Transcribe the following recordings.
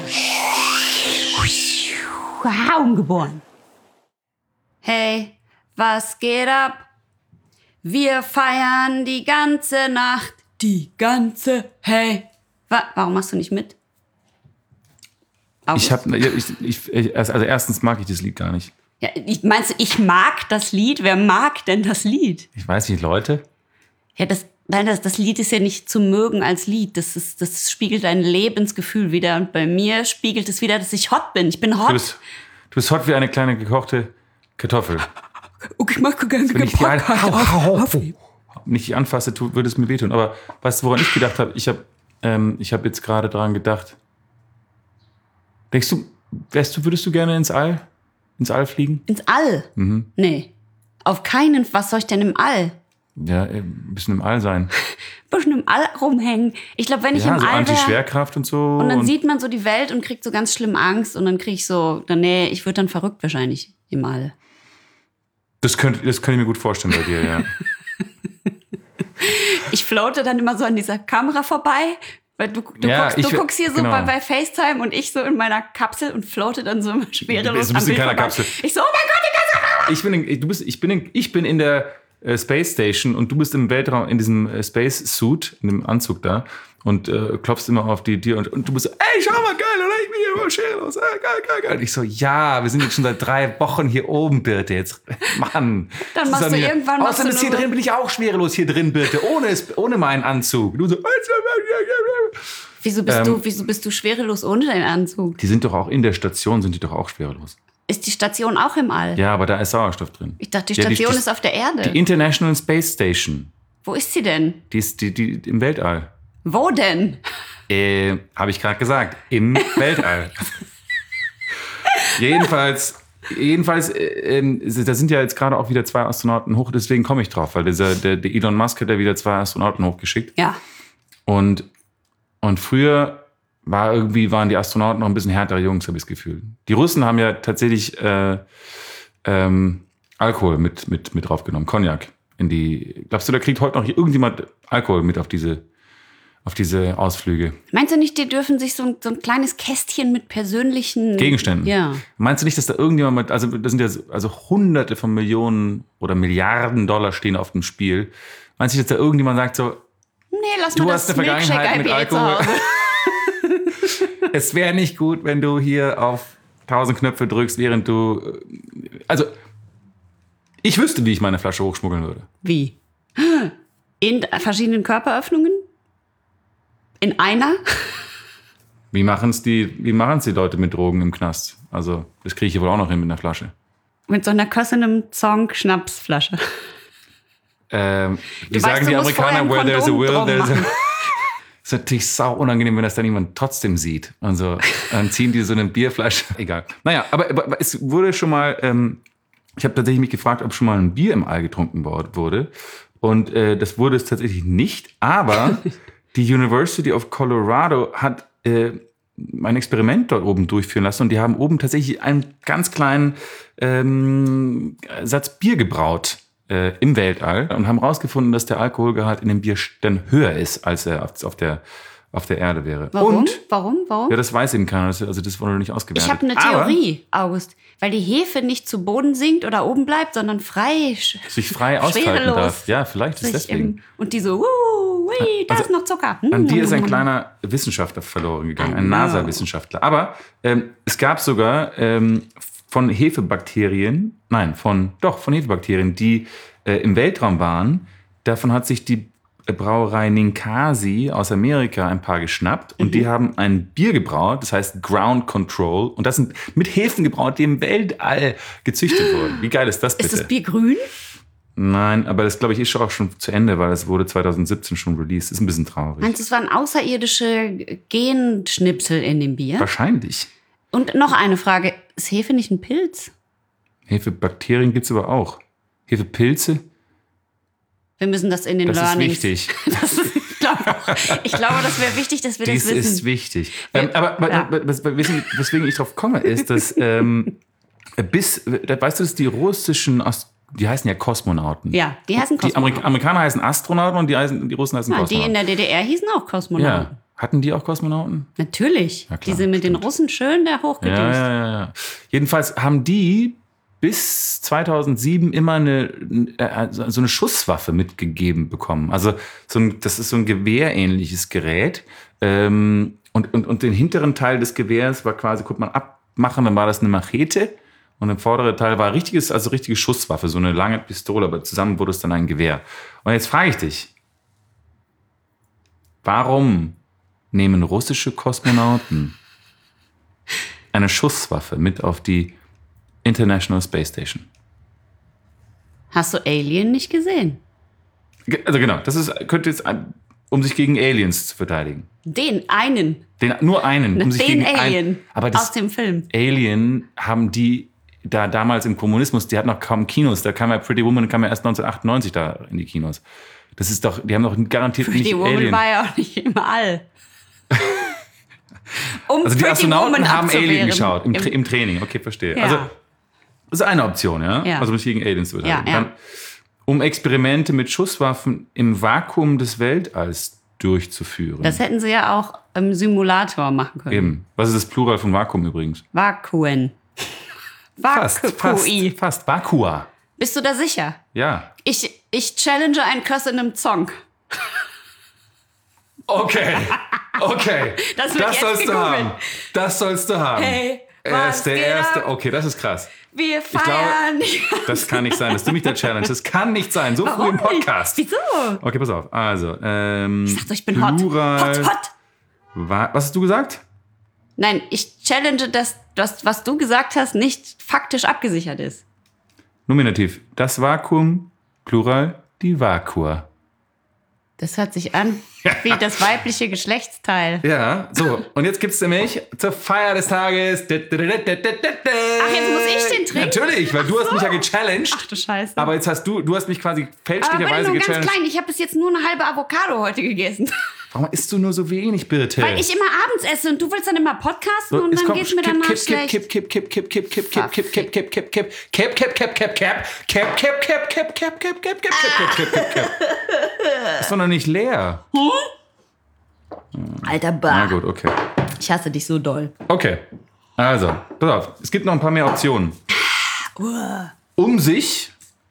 Geboren. Hey, was geht ab? Wir feiern die ganze Nacht. Hey. Warum machst du nicht mit? Also erstens mag ich das Lied gar nicht. Ja, meinst du, ich mag das Lied? Wer mag denn das Lied? Ich weiß nicht, Leute. Ja, das Lied ist ja nicht zu mögen als Lied. Das spiegelt ein Lebensgefühl wider. Und bei mir spiegelt es wieder, dass ich hot bin. Ich bin hot. Du bist hot wie eine kleine gekochte Kartoffel. Okay, ich mag gerne Wenn ich dich anfasse, würde es mir wehtun. Aber weißt du, woran ich gedacht habe? Ich hab jetzt gerade daran gedacht. Denkst du, würdest du gerne ins All fliegen? Ins All? Mhm. Nee. Auf keinen. Was soll ich denn im All? Ja, ein bisschen im All sein. Ein bisschen im All rumhängen. Ich glaube, wenn ich im so All wäre... Anti-Schwerkraft und so. Und dann sieht man so die Welt und kriegt so ganz schlimm Angst. Und dann kriege ich so... ich würde dann verrückt wahrscheinlich im All. Das könnte ich mir gut vorstellen bei dir, ja. Ich floate dann immer so an dieser Kamera vorbei... Weil du guckst hier so genau. bei FaceTime und ich so in meiner Kapsel und floate dann so immer schwerelos. Du bist in keiner Kapsel. Ich so, oh mein Gott, ich bin in der Space Station und du bist im Weltraum in diesem Space Suit, in dem Anzug da und klopfst immer auf die Tür und du bist so, ey, schau mal, geil, oder? Ich bin hier immer schwerelos, geil. Und ich so, ja, wir sind jetzt schon seit 3 Wochen hier oben, Birte, jetzt, Mann. Dann machst du irgendwann... Außerdem hier drin bin ich auch schwerelos, hier drin, Birte, ohne meinen Anzug. Du so... Wieso bist du schwerelos ohne deinen Anzug? Die sind doch auch in der Station, sind die doch auch schwerelos. Ist die Station auch im All? Ja, aber da ist Sauerstoff drin. Ich dachte, die Station ist auf der Erde. Die International Space Station. Wo ist sie denn? Die ist die im Weltall. Wo denn? Habe ich gerade gesagt. Im Weltall. Jedenfalls, da sind ja jetzt gerade auch wieder 2 Astronauten hoch, deswegen komme ich drauf, weil der Elon Musk hat ja wieder 2 Astronauten hochgeschickt. Ja. Und früher waren die Astronauten noch ein bisschen härtere Jungs, habe ich das Gefühl. Die Russen haben ja tatsächlich Alkohol mit draufgenommen, Cognac. Glaubst du, da kriegt heute noch irgendjemand Alkohol mit auf diese Ausflüge? Meinst du nicht, die dürfen sich so ein kleines Kästchen mit persönlichen... Gegenständen? Ja. Meinst du nicht, dass da irgendjemand das sind ja Hunderte von Millionen oder Milliarden Dollar stehen auf dem Spiel. Meinst du nicht, dass da irgendjemand sagt so, nee, lass mal das Milkshake mit Alkohol. Es wäre nicht gut, wenn du hier auf 1000 Knöpfe drückst, während du... Also, ich wüsste, wie ich meine Flasche hochschmuggeln würde. Wie? In verschiedenen Körperöffnungen? In einer? Wie machen's die Leute mit Drogen im Knast? Also, das kriege ich wohl auch noch hin mit einer Flasche. Mit so einer Kössenem Zonk-Schnapsflasche. Wie sagen die Amerikaner, where there's a will, there's a... Das ist natürlich sau unangenehm, wenn das dann jemand trotzdem sieht. Und so, dann ziehen die so eine Bierflasche. Egal. Naja, aber es wurde schon mal, ich habe tatsächlich mich gefragt, ob schon mal ein Bier im All getrunken wurde. Und das wurde es tatsächlich nicht. Aber die University of Colorado hat ein Experiment dort oben durchführen lassen. Und die haben oben tatsächlich einen ganz kleinen Satz Bier gebraut. Im Weltall und haben herausgefunden, dass der Alkoholgehalt in dem Bier dann höher ist, als er auf der Erde wäre. Warum? Und, Warum? Ja, das weiß eben keiner. Also das wurde noch nicht ausgewertet. Ich habe eine Theorie, August. Weil die Hefe nicht zu Boden sinkt oder oben bleibt, sondern sich frei ausfalten darf. Ja, vielleicht ist deswegen. Und die so, da ist noch Zucker. An dir ist ein kleiner Wissenschaftler verloren gegangen, ein NASA-Wissenschaftler. Aber es gab sogar von Hefebakterien, die im Weltraum waren. Davon hat sich die Brauerei Ninkasi aus Amerika ein paar geschnappt und die haben ein Bier gebraut, das heißt Ground Control, und das sind mit Hefen gebraut, die im Weltall gezüchtet wurden. Wie geil ist das bitte? Ist das Bier grün? Nein, aber das, glaube ich, ist auch schon zu Ende, weil es wurde 2017 schon released. Ist ein bisschen traurig. Meinst du, es waren außerirdische Genschnipsel in dem Bier? Wahrscheinlich. Und noch eine Frage. Ist Hefe nicht ein Pilz? Hefebakterien gibt es aber auch. Hefepilze? Wir müssen das in den Learnings... Das ist wichtig. Ich glaube, das wäre wichtig, dass wir das wissen. Das ist wichtig. Weswegen ich drauf komme, ist, dass weißt du, dass die russischen... Die heißen ja Kosmonauten. Ja, die heißen Kosmonauten. Die Amerikaner heißen Astronauten und die Russen heißen Kosmonauten. Die in der DDR hießen auch Kosmonauten. Ja. Hatten die auch Kosmonauten? Natürlich. Ja, klar, die sind mit den Russen schön da hochgedüst. Ja. Jedenfalls haben die bis 2007 immer so eine Schusswaffe mitgegeben bekommen. Also das ist so ein gewehrähnliches Gerät. Und den hinteren Teil des Gewehrs war quasi, konnte man abmachen, dann war das eine Machete. Und der vordere Teil war richtige Schusswaffe, so eine lange Pistole, aber zusammen wurde es dann ein Gewehr. Und jetzt frage ich dich, warum nehmen russische Kosmonauten eine Schusswaffe mit auf die International Space Station? Hast du Alien nicht gesehen? Also genau, könnte jetzt, um sich gegen Aliens zu verteidigen. Nur einen. Um sich den gegen Alien aber aus dem Film. Alien haben die da damals im Kommunismus, die hatten noch kaum Kinos, da kam ja Pretty Woman kam ja erst 1998 da in die Kinos. Das ist doch, die haben doch garantiert Pretty nicht Woman Alien. war ja auch nicht im All. Also die Astronauten haben Alien geschaut, im Training. Okay, verstehe. Ja. Also das ist eine Option, ja? Ja. Also um sich gegen Aliens zu verteidigen. Ja. Dann, um Experimente mit Schusswaffen im Vakuum des Weltalls durchzuführen. Das hätten sie ja auch im Simulator machen können. Eben. Was ist das Plural von Vakuum übrigens? Vakuen. Fast. Vakua. Bist du da sicher? Ja. Ich challenge einen Curse in einem Song. Okay. Das sollst du haben. Das sollst du haben. Hey, der erste. Okay, das ist krass. Wir feiern. Das kann nicht sein, dass du mich da challenge. Das kann nicht sein. So früh im Podcast. Wieso? Okay, pass auf. Also, Ich sag doch, ich bin Plural. hot. Was hast du gesagt? Nein, ich challenge, dass das, was du gesagt hast, nicht faktisch abgesichert ist. Nominativ. Das Vakuum, Plural, die Vakua. Das hört sich an wie das weibliche Geschlechtsteil. Ja, so. Und jetzt gibt's nämlich zur Feier des Tages. Ach, jetzt muss ich den trinken? Natürlich, weil du hast mich ja gechallenged. Ach du Scheiße. Aber jetzt hast du hast mich quasi Aber fälschlicherweise nur ganz gechallenged. klein. Ich habe bis jetzt nur eine halbe Avocado heute gegessen. Warum isst du nur so wenig, Birte? Weil ich immer abends esse und du willst dann immer podcasten und dann geht's mir danach schlecht. Ist doch noch nicht leer. Alter, Na bah. gut, okay. Ich hasse dich so doll. Okay, also, pass auf. Es gibt noch ein paar mehr Optionen. Um sich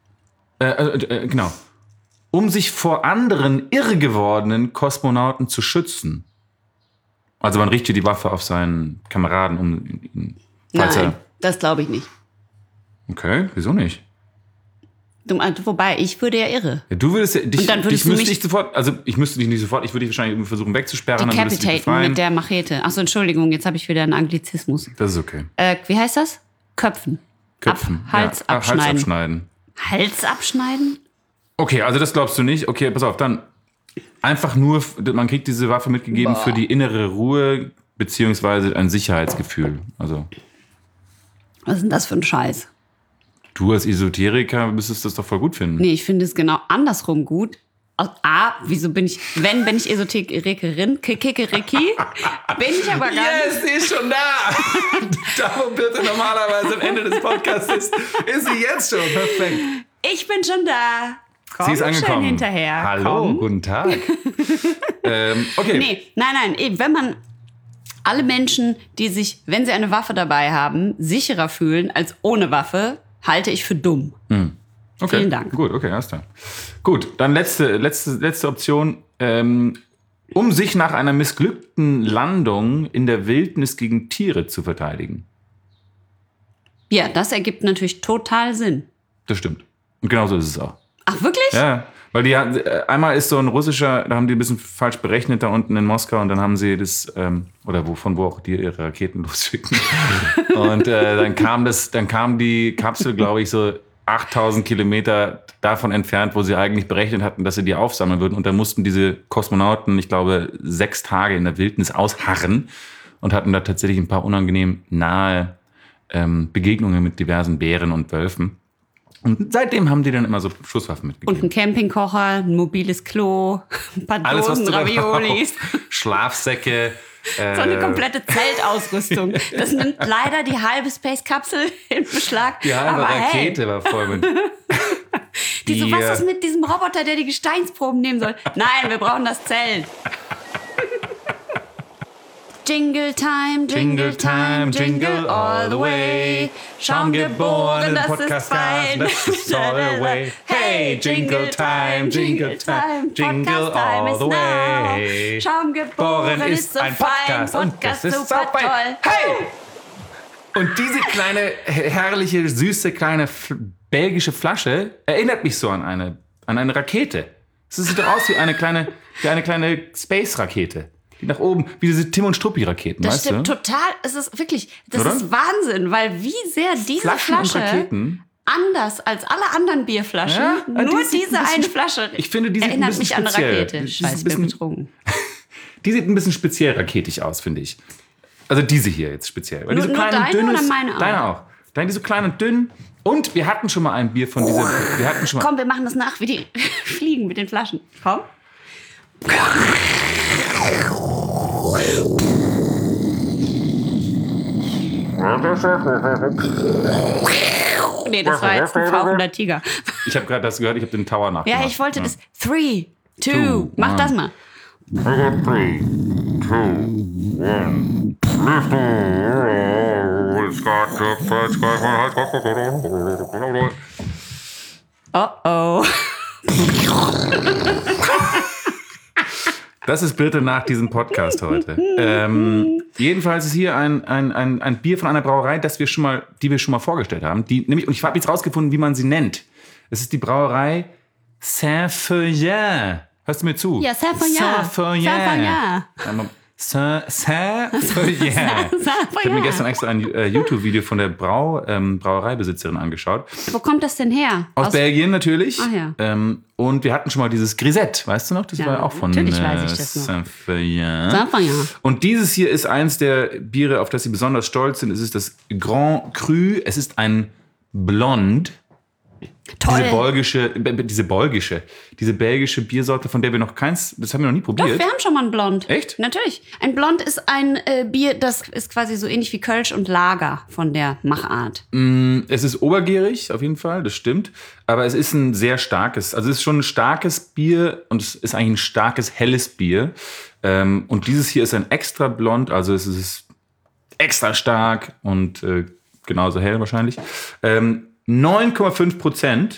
vor anderen irre gewordenen Kosmonauten zu schützen. Also man richtet die Waffe auf seinen Kameraden, um ihn. Nein, das glaube ich nicht. Okay, wieso nicht? Wobei, ich würde ja irre. Ja, du würdest ja, Und dann würdest du mich ich müsste dich nicht sofort, ich würde dich wahrscheinlich versuchen wegzusperren. Dann würdest du dich Decapitaten befreien. mit der Machete. Achso, Entschuldigung, jetzt habe ich wieder einen Anglizismus. Das ist okay. Wie heißt das? Köpfen. Hals abschneiden. Hals abschneiden. Hals abschneiden? Okay, also das glaubst du nicht. Okay, pass auf, dann einfach nur, man kriegt diese Waffe mitgegeben für die innere Ruhe beziehungsweise ein Sicherheitsgefühl. Also Was ist denn das für ein Scheiß? du als Esoteriker müsstest das doch voll gut finden. Nee, ich finde es genau andersrum gut. Wieso bin ich Esoterikerin, Kikeriki, bin ich aber gar nicht. Yes, sie ist schon da. Da, wo Birte normalerweise am Ende des Podcasts ist sie jetzt schon. Perfekt. Ich bin schon da. Komm, Sie ist angekommen. Schön hinterher. Hallo, Komm. guten Tag. Okay. Nee, nein, eben, wenn man alle Menschen, die sich, wenn sie eine Waffe dabei haben, sicherer fühlen als ohne Waffe, halte ich für dumm. Okay. Vielen Dank. Gut, okay, alles klar. Gut, dann letzte Option. Um sich nach einer missglückten Landung in der Wildnis gegen Tiere zu verteidigen. Ja, das ergibt natürlich total Sinn. Das stimmt. Und genauso ist es auch. Ach, wirklich? Ja, weil einmal ist so ein russischer, da haben die ein bisschen falsch berechnet da unten in Moskau und dann haben sie das, oder wo auch die ihre Raketen losschicken. Und dann kam die Kapsel, glaube ich, so 8000 Kilometer davon entfernt, wo sie eigentlich berechnet hatten, dass sie die aufsammeln würden. Und dann mussten diese Kosmonauten, ich glaube, 6 Tage in der Wildnis ausharren und hatten da tatsächlich ein paar unangenehm nahe Begegnungen mit diversen Bären und Wölfen. Und seitdem haben die dann immer so Schusswaffen mitgegeben. Und ein Campingkocher, ein mobiles Klo, ein paar Alles, was Dosen du Raviolis. Schlafsäcke. So eine komplette Zeltausrüstung. Das nimmt leider die halbe Space-Kapsel in Beschlag. Die halbe aber Rakete war voll mit. Die so, was ist mit diesem Roboter, der die Gesteinsproben nehmen soll? Nein, wir brauchen das Zelt. Jingle time, jingle time, jingle all the way. Schaum geboren, das ist fein. Das ist all the way. Hey, jingle time, jingle all the way. Schaum geboren ist so ein fein, Podcast und das ist super so fein. toll. Hey! Und diese kleine, herrliche, süße, kleine belgische Flasche erinnert mich so an eine Rakete. Es sieht doch aus wie eine kleine Space-Rakete. Die nach oben, wie diese Tim- und Struppi-Raketen, Das weißt stimmt du? total. Es ist wirklich, das Oder? ist Wahnsinn, weil wie sehr diese Flaschen und Flasche Raketen. anders als alle anderen Bierflaschen, Ja, nur die sieht diese ein bisschen- eine Flasche ich finde, die sieht ein erinnert bisschen mich an eine speziell. Rakete. Die ist Scheiße, ein ich bin bisschen- betrunken. Die sieht ein bisschen speziell raketig aus, finde ich. Also diese hier jetzt speziell. Weil die so Nur klein und deine dünn oder ist. meine auch? Deine auch. Deine die so klein und dünn. Und wir hatten schon mal ein Bier von dieser. Wir hatten schon mal. Komm, wir machen das nach, wie die fliegen mit den Flaschen. Komm. Nee, das war jetzt ein fauchender Tiger. Ich habe gerade das gehört, ich habe den Tower nachgemacht. Ja, ich wollte das. 3, 2, mach one. das mal. Oh oh. Das ist bitte nach diesem Podcast heute. Jedenfalls ist hier ein Bier von einer Brauerei, die wir schon mal vorgestellt haben. Und ich habe jetzt rausgefunden, wie man sie nennt. Es ist die Brauerei Saint-Feuillin. Hörst du mir zu? Ja, Saint-Feuillin. Saint-Feuillin. Saint-Feuillin. Saint-Feuillin. Ich habe mir gestern extra ein YouTube-Video von der Brauereibesitzerin angeschaut. Wo kommt das denn her? Aus Belgien natürlich. Ach ja. Und wir hatten schon mal dieses Grisette, weißt du noch? Das Ja, war ja auch von natürlich weiß ich das noch. Saint-Feuillin. Saint-Feuillin. Und dieses hier ist eins der Biere, auf das sie besonders stolz sind. Es ist das Grand Cru. Es ist ein Blond. Toll. Diese belgische Biersorte, von der wir noch keins, das haben wir noch nie Doch, probiert. wir haben schon mal ein Blond. Echt? Natürlich. Ein Blond ist ein Bier, das ist quasi so ähnlich wie Kölsch und Lager von der Machart. Es ist obergärig, auf jeden Fall, das stimmt. Aber es ist ein sehr starkes, also es ist schon ein starkes Bier und es ist eigentlich ein starkes, helles Bier. Und dieses hier ist ein extra Blond, also es ist extra stark und genauso hell wahrscheinlich. 9,5%.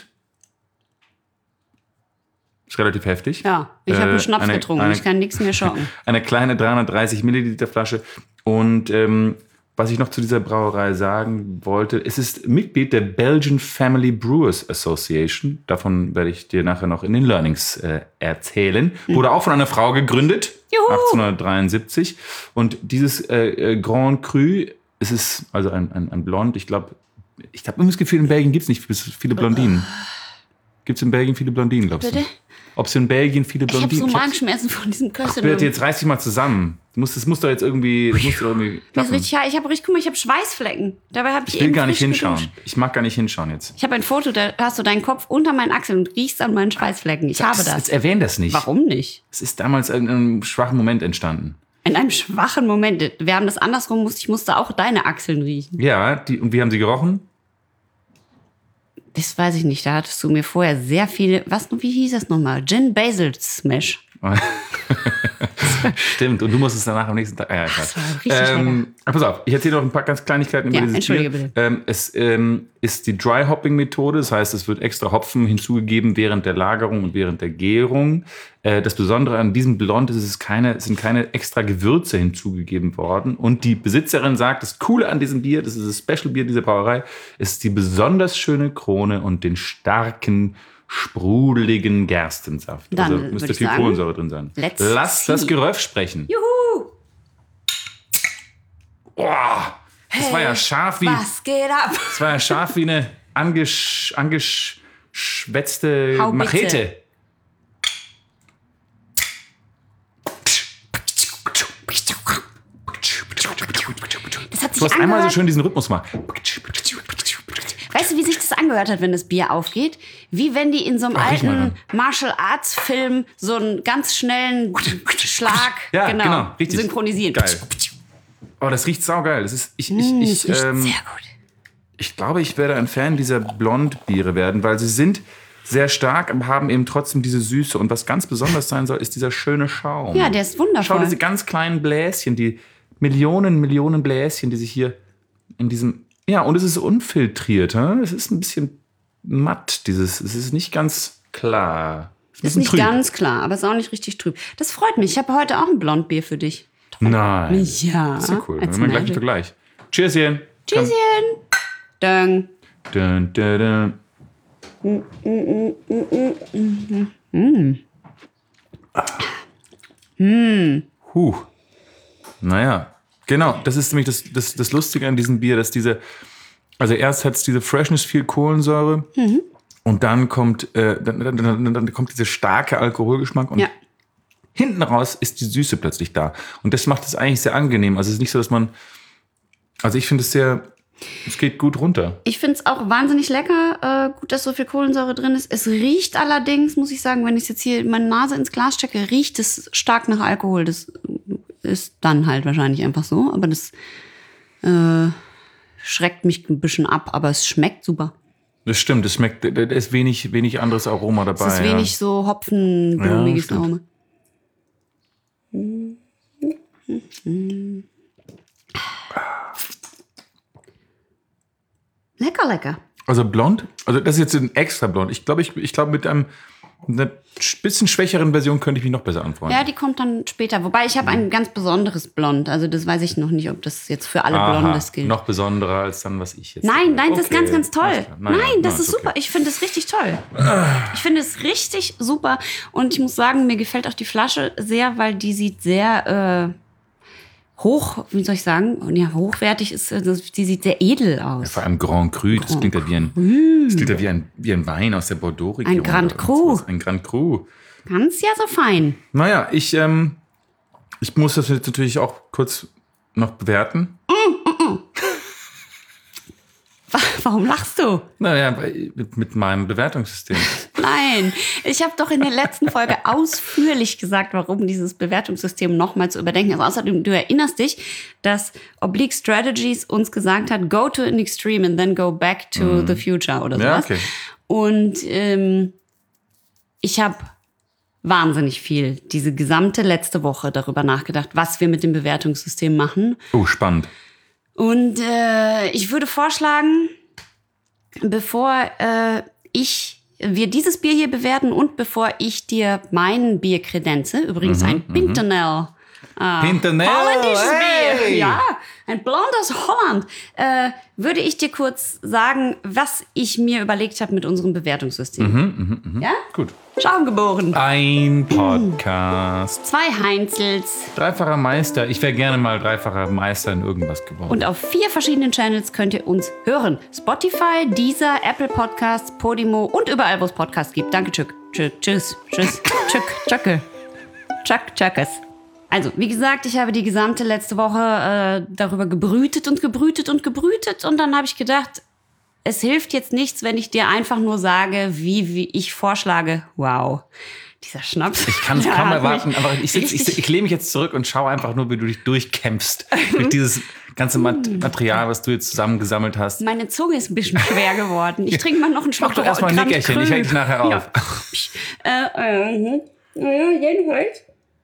Ist relativ heftig. Ja, ich habe einen Schnaps getrunken. Ich kann nichts mehr schocken. Eine kleine 330 Milliliter Flasche. Und was ich noch zu dieser Brauerei sagen wollte, es ist Mitglied der Belgian Family Brewers Association. Davon werde ich dir nachher noch in den Learnings erzählen. Wurde auch von einer Frau gegründet, Juhu. 1873. Und dieses Grand Cru, es ist also ein Blond, ich habe immer das Gefühl, in Belgien gibt es nicht viele Blondinen. Gibt es in Belgien viele Blondinen, glaubst du? Bitte? Ob es in Belgien viele Ich habe Blondinen so Magenschmerzen von diesem Kösseln. Bitte, jetzt reiß dich mal zusammen. Das muss doch jetzt irgendwie Mir ist klappen. richtig, guck mal, ich habe Schweißflecken. Dabei habe ich Ich will eben gar nicht frisch hinschauen. geduscht. Ich mag gar nicht hinschauen jetzt. Ich habe ein Foto, da hast du deinen Kopf unter meinen Achseln und riechst an meinen Schweißflecken. Ich habe das. Jetzt erwähn das nicht. Warum nicht? Es ist damals in einem schwachen Moment entstanden. In einem schwachen Moment. Wir haben das andersrum, ich musste auch deine Achseln riechen. Ja, und wie haben sie gerochen? Das weiß ich nicht. Da hattest du mir vorher sehr viele, wie hieß das nochmal? Gin Basil Smash. Stimmt, und du musst es danach am nächsten Tag. Ja, Das war richtig lecker. pass auf, ich erzähle noch ein paar ganz Kleinigkeiten über Ja, dieses entschuldige Bier. Es ist die Dry Hopping Methode, das heißt, es wird extra Hopfen hinzugegeben während der Lagerung und während der Gärung. Das Besondere an diesem Blond ist, sind keine extra Gewürze hinzugegeben worden. Und die Besitzerin sagt, das Coole an diesem Bier, das ist das Special Bier dieser Brauerei, ist die besonders schöne Krone und den starken, sprudeligen Gerstensaft. Dann also würde müsste ich viel sagen, Kohlensäure drin sein. let's Lass see. das Geröff sprechen. Juhu! Boah, das war ja scharf wie... Was geht ab? Das war ja scharf wie eine angeschwätzte Haubitze. Machete. Das hat sich Du hast einmal so angehört. schön diesen Rhythmus gemacht. Weißt du, wie sich das angehört hat, wenn das Bier aufgeht? Wie wenn die in so einem riech mal alten Martial Arts Film so einen ganz schnellen Schlag Ja, genau, richtig. synchronisieren. Geil. Oh, das riecht saugeil. Das ist, Das riecht sehr gut. ich glaube, ich werde ein Fan dieser Blondbiere werden, weil sie sind sehr stark, aber haben eben trotzdem diese Süße. Und was ganz besonders sein soll, ist dieser schöne Schaum. Ja, der ist wundervoll. Schau, diese ganz kleinen Bläschen, die Millionen Bläschen, die sich hier in diesem... Ja, und es ist unfiltriert. Es ist ein bisschen matt, es ist nicht ganz klar. Ist nicht ganz klar, aber ist auch nicht richtig trüb. Das freut mich. Ich habe heute auch ein Blondbier für dich. Toll. Nein. Ja. Das ist ja cool. Dann haben wir gleich einen Vergleich. Cheerschen. Cheerschen. Dön. Dun, dun, dun. Naja, genau. Das ist nämlich das Lustige an diesem Bier, dass also erst hat es diese Freshness, viel Kohlensäure und dann kommt, dann kommt dieser starke Alkoholgeschmack und hinten raus ist die Süße plötzlich da. Und das macht es eigentlich sehr angenehm. Also es ist nicht so, dass also ich finde es geht gut runter. Ich finde es auch wahnsinnig lecker, gut, dass so viel Kohlensäure drin ist. Es riecht allerdings, muss ich sagen, wenn ich jetzt hier meine Nase ins Glas stecke, riecht es stark nach Alkohol. Das ist dann halt wahrscheinlich einfach so. Aber das schreckt mich ein bisschen ab. Aber es schmeckt super. Das stimmt, da ist wenig anderes Aroma dabei. Es ist wenig so hopfenblumiges Aroma. Lecker. Also blond? Also das ist jetzt ein extra blond. Ich glaube, mit einer bisschen schwächeren Version könnte ich mich noch besser anfreunden. Ja, die kommt dann später. Wobei ich habe ein ganz besonderes Blond. Also das weiß ich noch nicht, ob das jetzt für alle Blondes gilt. Noch besonderer als dann, was ich jetzt Nein, das ist ganz, ganz toll. Nein, das ist super. Okay. Ich finde es richtig toll. Ich finde es richtig super. Und ich muss sagen, mir gefällt auch die Flasche sehr, weil die sieht sehr hochwertig ist. Die sieht sehr edel aus. Ja, vor allem Grand Cru. Das klingt ja wie ein Wein aus der Bordeaux-Region. Ein Grand Cru. Ein Grand Cru. Ganz ja so fein. Naja, ich muss das jetzt natürlich auch kurz noch bewerten. Warum lachst du? Naja, mit meinem Bewertungssystem. Nein, ich habe doch in der letzten Folge ausführlich gesagt, warum dieses Bewertungssystem nochmal zu überdenken ist. Außerdem, du erinnerst dich, dass Oblique Strategies uns gesagt hat, go to an extreme and then go back to the future oder sowas. Ja, okay. Und ich habe wahnsinnig viel diese gesamte letzte Woche darüber nachgedacht, was wir mit dem Bewertungssystem machen. Oh, spannend. Und ich würde vorschlagen, bevor wir dieses Bier hier bewerten und bevor ich dir mein Bier kredenze, übrigens ein Pimpernel, holländisches Bier, ja, ein blondes Holland, würde ich dir kurz sagen, was ich mir überlegt habe mit unserem Bewertungssystem. Ja? Gut. Schaumgeboren. Ein Podcast. 2 Heinzels. Dreifacher Meister. Ich wäre gerne mal dreifacher Meister in irgendwas geworden. Und auf 4 verschiedenen Channels könnt ihr uns hören. Spotify, Deezer, Apple Podcasts, Podimo und überall, wo es Podcasts gibt. Danke, Tschüss. Tschüss. Tschüss. Also, wie gesagt, ich habe die gesamte letzte Woche darüber gebrütet und dann habe ich gedacht, es hilft jetzt nichts, wenn ich dir einfach nur sage, wie ich vorschlage. Wow, dieser Schnaps. Ich kann es kaum erwarten, aber ich lehne mich jetzt zurück und schaue einfach nur, wie du dich durchkämpfst durch dieses ganze Material, was du jetzt zusammengesammelt hast. Meine Zunge ist ein bisschen schwer geworden. Ich trinke mal noch einen Schluck. Mach doch erstmal ein Nickerchen, ich halte dich nachher auf. Ja, jedenfalls.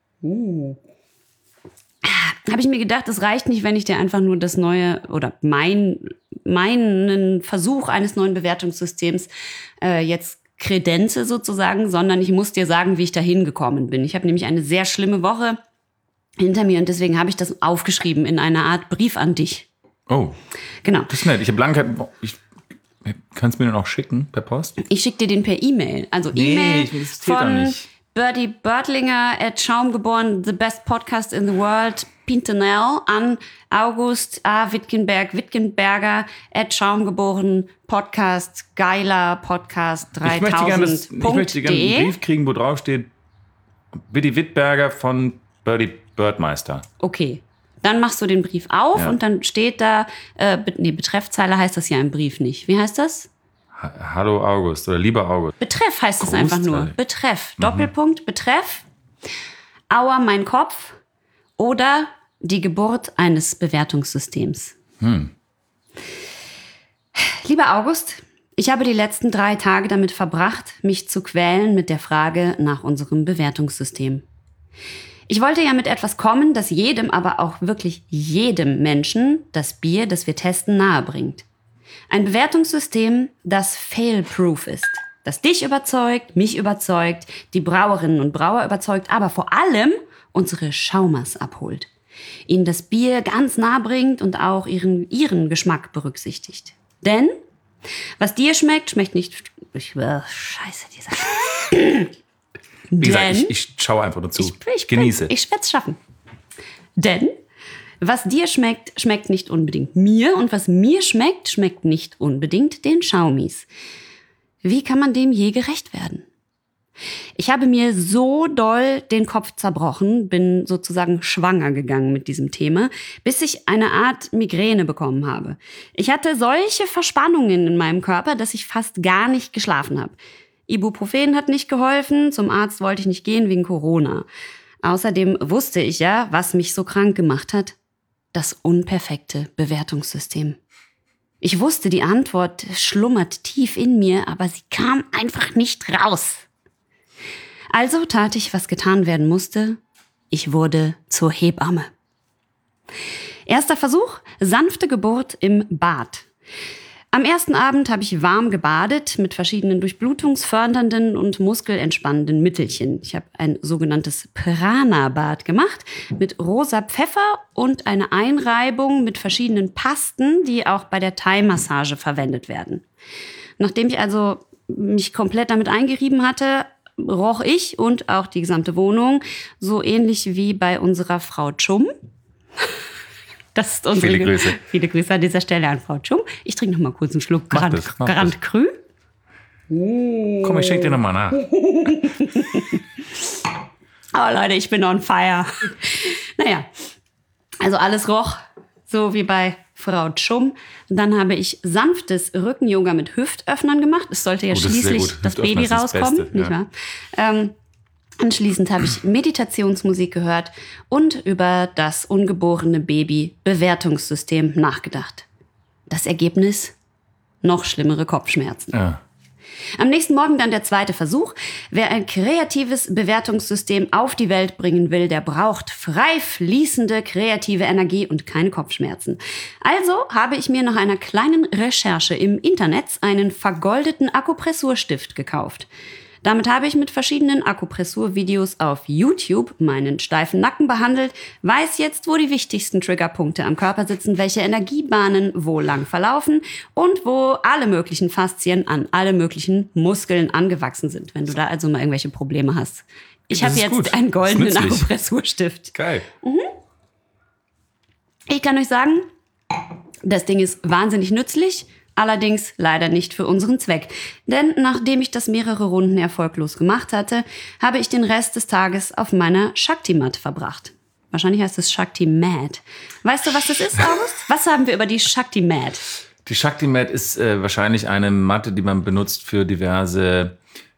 Habe ich mir gedacht, es reicht nicht, wenn ich dir einfach nur das neue oder meinen Versuch eines neuen Bewertungssystems jetzt kredenze sozusagen, sondern ich muss dir sagen, wie ich dahin gekommen bin. Ich habe nämlich eine sehr schlimme Woche hinter mir und deswegen habe ich das aufgeschrieben in einer Art Brief an dich. Oh, genau. Das ist nett. Ich habe lange kannst du mir den auch schicken per Post? Ich schicke dir den per E-Mail. Also E-Mail von Birdie Birdlinger @Schaumgeboren, the best podcast in the world, Pintenel, an August A. Wittgenberger @Schaumgeboren, Podcast, geiler Podcast 3000. Ich möchte gerne einen Brief kriegen, wo drauf steht, Bitti Wittberger von Birdie Birdmeister. Okay. Dann machst du den Brief auf und dann steht da, Betreffzeile heißt das ja im Brief nicht. Wie heißt das? Hallo August oder lieber August. Betreff heißt es einfach nur. Betreff. Doppelpunkt, Betreff. Aua, mein Kopf. Oder die Geburt eines Bewertungssystems. Lieber August, ich habe die letzten 3 Tage damit verbracht, mich zu quälen mit der Frage nach unserem Bewertungssystem. Ich wollte ja mit etwas kommen, das jedem, aber auch wirklich jedem Menschen das Bier, das wir testen, nahebringt. Ein Bewertungssystem, das fail-proof ist. Das dich überzeugt, mich überzeugt, die Brauerinnen und Brauer überzeugt, aber vor allem unsere Schaumers abholt. Ihnen das Bier ganz nah bringt und auch ihren Geschmack berücksichtigt. Denn was dir schmeckt, schmeckt nicht... Scheiße, dieser... Wie gesagt, ich schaue einfach nur zu. Ich genieße. Ich werde es schaffen. Denn was dir schmeckt, schmeckt nicht unbedingt mir. Und was mir schmeckt, schmeckt nicht unbedingt den Schaumis. Wie kann man dem je gerecht werden? Ich habe mir so doll den Kopf zerbrochen, bin sozusagen schwanger gegangen mit diesem Thema, bis ich eine Art Migräne bekommen habe. Ich hatte solche Verspannungen in meinem Körper, dass ich fast gar nicht geschlafen habe. Ibuprofen hat nicht geholfen, zum Arzt wollte ich nicht gehen wegen Corona. Außerdem wusste ich ja, was mich so krank gemacht hat. Das unperfekte Bewertungssystem. Ich wusste, die Antwort schlummert tief in mir, aber sie kam einfach nicht raus. Also tat ich, was getan werden musste. Ich wurde zur Hebamme. Erster Versuch, sanfte Geburt im Bad. Am ersten Abend habe ich warm gebadet mit verschiedenen durchblutungsfördernden und muskelentspannenden Mittelchen. Ich habe ein sogenanntes Prana-Bad gemacht mit rosa Pfeffer und eine Einreibung mit verschiedenen Pasten, die auch bei der Thai-Massage verwendet werden. Nachdem ich also mich komplett damit eingerieben hatte, roch ich und auch die gesamte Wohnung so ähnlich wie bei unserer Frau Chum. Das ist unsere Viele Grüße an dieser Stelle an Frau Chum. Ich trinke noch mal kurz einen Schluck Grand Cru. Komm, ich schenke dir noch mal nach. Oh Leute, ich bin on fire. Naja, also alles roch so wie bei Frau Chum. Dann habe ich sanftes Rücken-Yoga mit Hüftöffnern gemacht. Es sollte ja schließlich das Baby rauskommen, nicht wahr? Anschließend habe ich Meditationsmusik gehört und über das ungeborene Baby-Bewertungssystem nachgedacht. Das Ergebnis? Noch schlimmere Kopfschmerzen. Ja. Am nächsten Morgen dann der zweite Versuch. Wer ein kreatives Bewertungssystem auf die Welt bringen will, der braucht frei fließende kreative Energie und keine Kopfschmerzen. Also habe ich mir nach einer kleinen Recherche im Internet einen vergoldeten Akupressurstift gekauft. Damit habe ich mit verschiedenen Akupressurvideos auf YouTube meinen steifen Nacken behandelt, weiß jetzt, wo die wichtigsten Triggerpunkte am Körper sitzen, welche Energiebahnen wo lang verlaufen und wo alle möglichen Faszien an alle möglichen Muskeln angewachsen sind, wenn du da also mal irgendwelche Probleme hast. Ich habe jetzt einen goldenen Akupressurstift. Geil. Ich kann euch sagen, das Ding ist wahnsinnig nützlich. Allerdings leider nicht für unseren Zweck. Denn nachdem ich das mehrere Runden erfolglos gemacht hatte, habe ich den Rest des Tages auf meiner Shakti-Mat verbracht. Wahrscheinlich heißt es Shakti-Mat. Weißt du, was das ist, August? Was haben wir über die Shakti-Mat? Die Shakti-Mat ist wahrscheinlich eine Matte, die man benutzt für diverse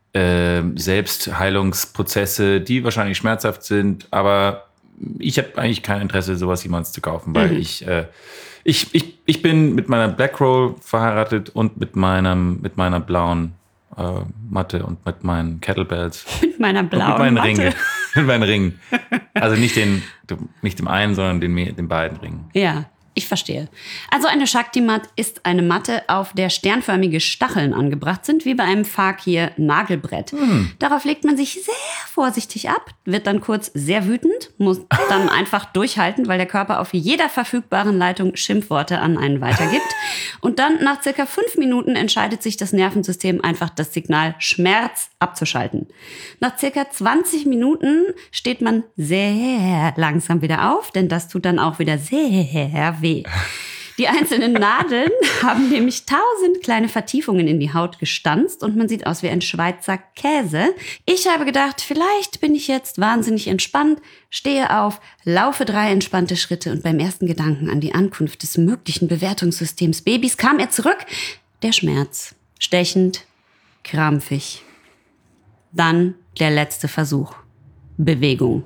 Selbstheilungsprozesse, die wahrscheinlich schmerzhaft sind. Aber ich habe eigentlich kein Interesse, sowas jemals zu kaufen, weil ich bin mit meiner Black Roll verheiratet und mit meiner blauen Matte und mit meinen Kettlebells. Mit meiner blauen und mit meinen Matte? Ringen. Mit meinen Ringen. Also nicht dem einen, sondern den beiden Ringen. Ja, ich verstehe. Also eine Shakti-Mat ist eine Matte, auf der sternförmige Stacheln angebracht sind, wie bei einem Fakir-Nagelbrett. Darauf legt man sich sehr vorsichtig ab, wird dann kurz sehr wütend, muss dann einfach durchhalten, weil der Körper auf jeder verfügbaren Leitung Schimpfworte an einen weitergibt. Und dann nach circa 5 Minuten entscheidet sich das Nervensystem einfach, das Signal Schmerz abzuschalten. Nach circa 20 Minuten steht man sehr langsam wieder auf, denn das tut dann auch wieder sehr weh. Die einzelnen Nadeln haben nämlich 1000 kleine Vertiefungen in die Haut gestanzt und man sieht aus wie ein Schweizer Käse. Ich habe gedacht, vielleicht bin ich jetzt wahnsinnig entspannt, stehe auf, laufe 3 entspannte Schritte und beim ersten Gedanken an die Ankunft des möglichen Bewertungssystems Babys kam er zurück. Der Schmerz. Stechend, krampfig. Dann der letzte Versuch. Bewegung.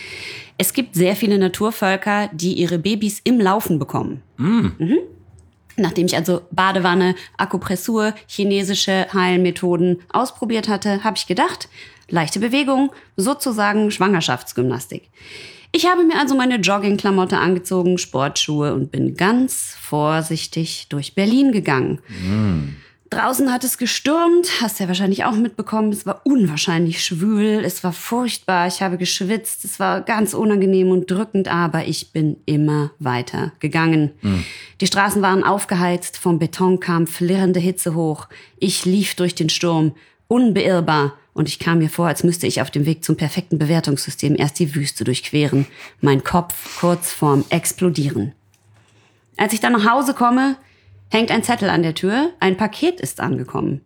Es gibt sehr viele Naturvölker, die ihre Babys im Laufen bekommen. Nachdem ich also Badewanne, Akupressur, chinesische Heilmethoden ausprobiert hatte, habe ich gedacht, leichte Bewegung, sozusagen Schwangerschaftsgymnastik. Ich habe mir also meine Joggingklamotte angezogen, Sportschuhe und bin ganz vorsichtig durch Berlin gegangen. Draußen hat es gestürmt, hast du ja wahrscheinlich auch mitbekommen. Es war unwahrscheinlich schwül, es war furchtbar, ich habe geschwitzt, es war ganz unangenehm und drückend, aber ich bin immer weiter gegangen. Die Straßen waren aufgeheizt, vom Beton kam flirrende Hitze hoch. Ich lief durch den Sturm, unbeirrbar, und ich kam mir vor, als müsste ich auf dem Weg zum perfekten Bewertungssystem erst die Wüste durchqueren. Mein Kopf kurz vorm Explodieren. Als ich dann nach Hause komme, hängt ein Zettel an der Tür, ein Paket ist angekommen.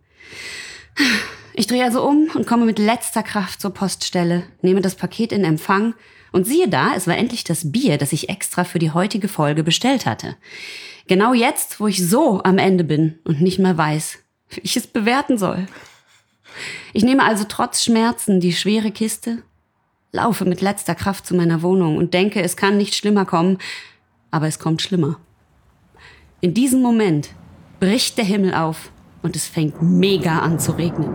Ich drehe also um und komme mit letzter Kraft zur Poststelle, nehme das Paket in Empfang und siehe da, es war endlich das Bier, das ich extra für die heutige Folge bestellt hatte. Genau jetzt, wo ich so am Ende bin und nicht mehr weiß, wie ich es bewerten soll. Ich nehme also trotz Schmerzen die schwere Kiste, laufe mit letzter Kraft zu meiner Wohnung und denke, es kann nicht schlimmer kommen, aber es kommt schlimmer. In diesem Moment bricht der Himmel auf und es fängt mega an zu regnen.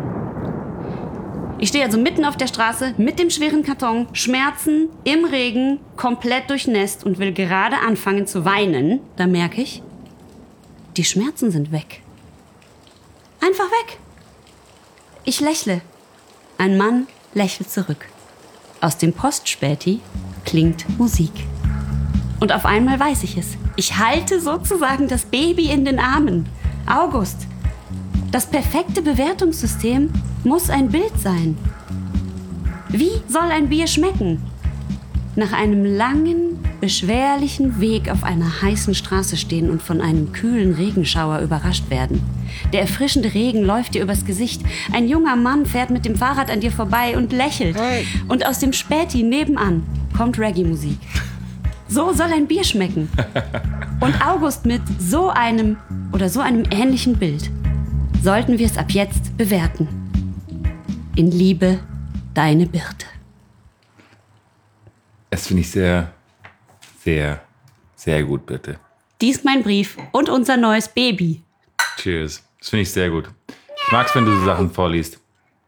Ich stehe also mitten auf der Straße mit dem schweren Karton, Schmerzen, im Regen, komplett durchnässt und will gerade anfangen zu weinen. Da merke ich, die Schmerzen sind weg. Einfach weg. Ich lächle. Ein Mann lächelt zurück. Aus dem Postspäti klingt Musik. Und auf einmal weiß ich es. Ich halte sozusagen das Baby in den Armen. August. Das perfekte Bewertungssystem muss ein Bild sein. Wie soll ein Bier schmecken? Nach einem langen, beschwerlichen Weg auf einer heißen Straße stehen und von einem kühlen Regenschauer überrascht werden. Der erfrischende Regen läuft dir übers Gesicht. Ein junger Mann fährt mit dem Fahrrad an dir vorbei und lächelt. Hey. Und aus dem Späti nebenan kommt Reggae-Musik. So soll ein Bier schmecken. Und August mit so einem ähnlichen Bild sollten wir es ab jetzt bewerten. In Liebe, deine Birte. Das finde ich sehr, sehr, sehr gut, bitte. Dies ist mein Brief und unser neues Baby. Cheers. Das finde ich sehr gut. Ich mag es, wenn du so Sachen vorliest.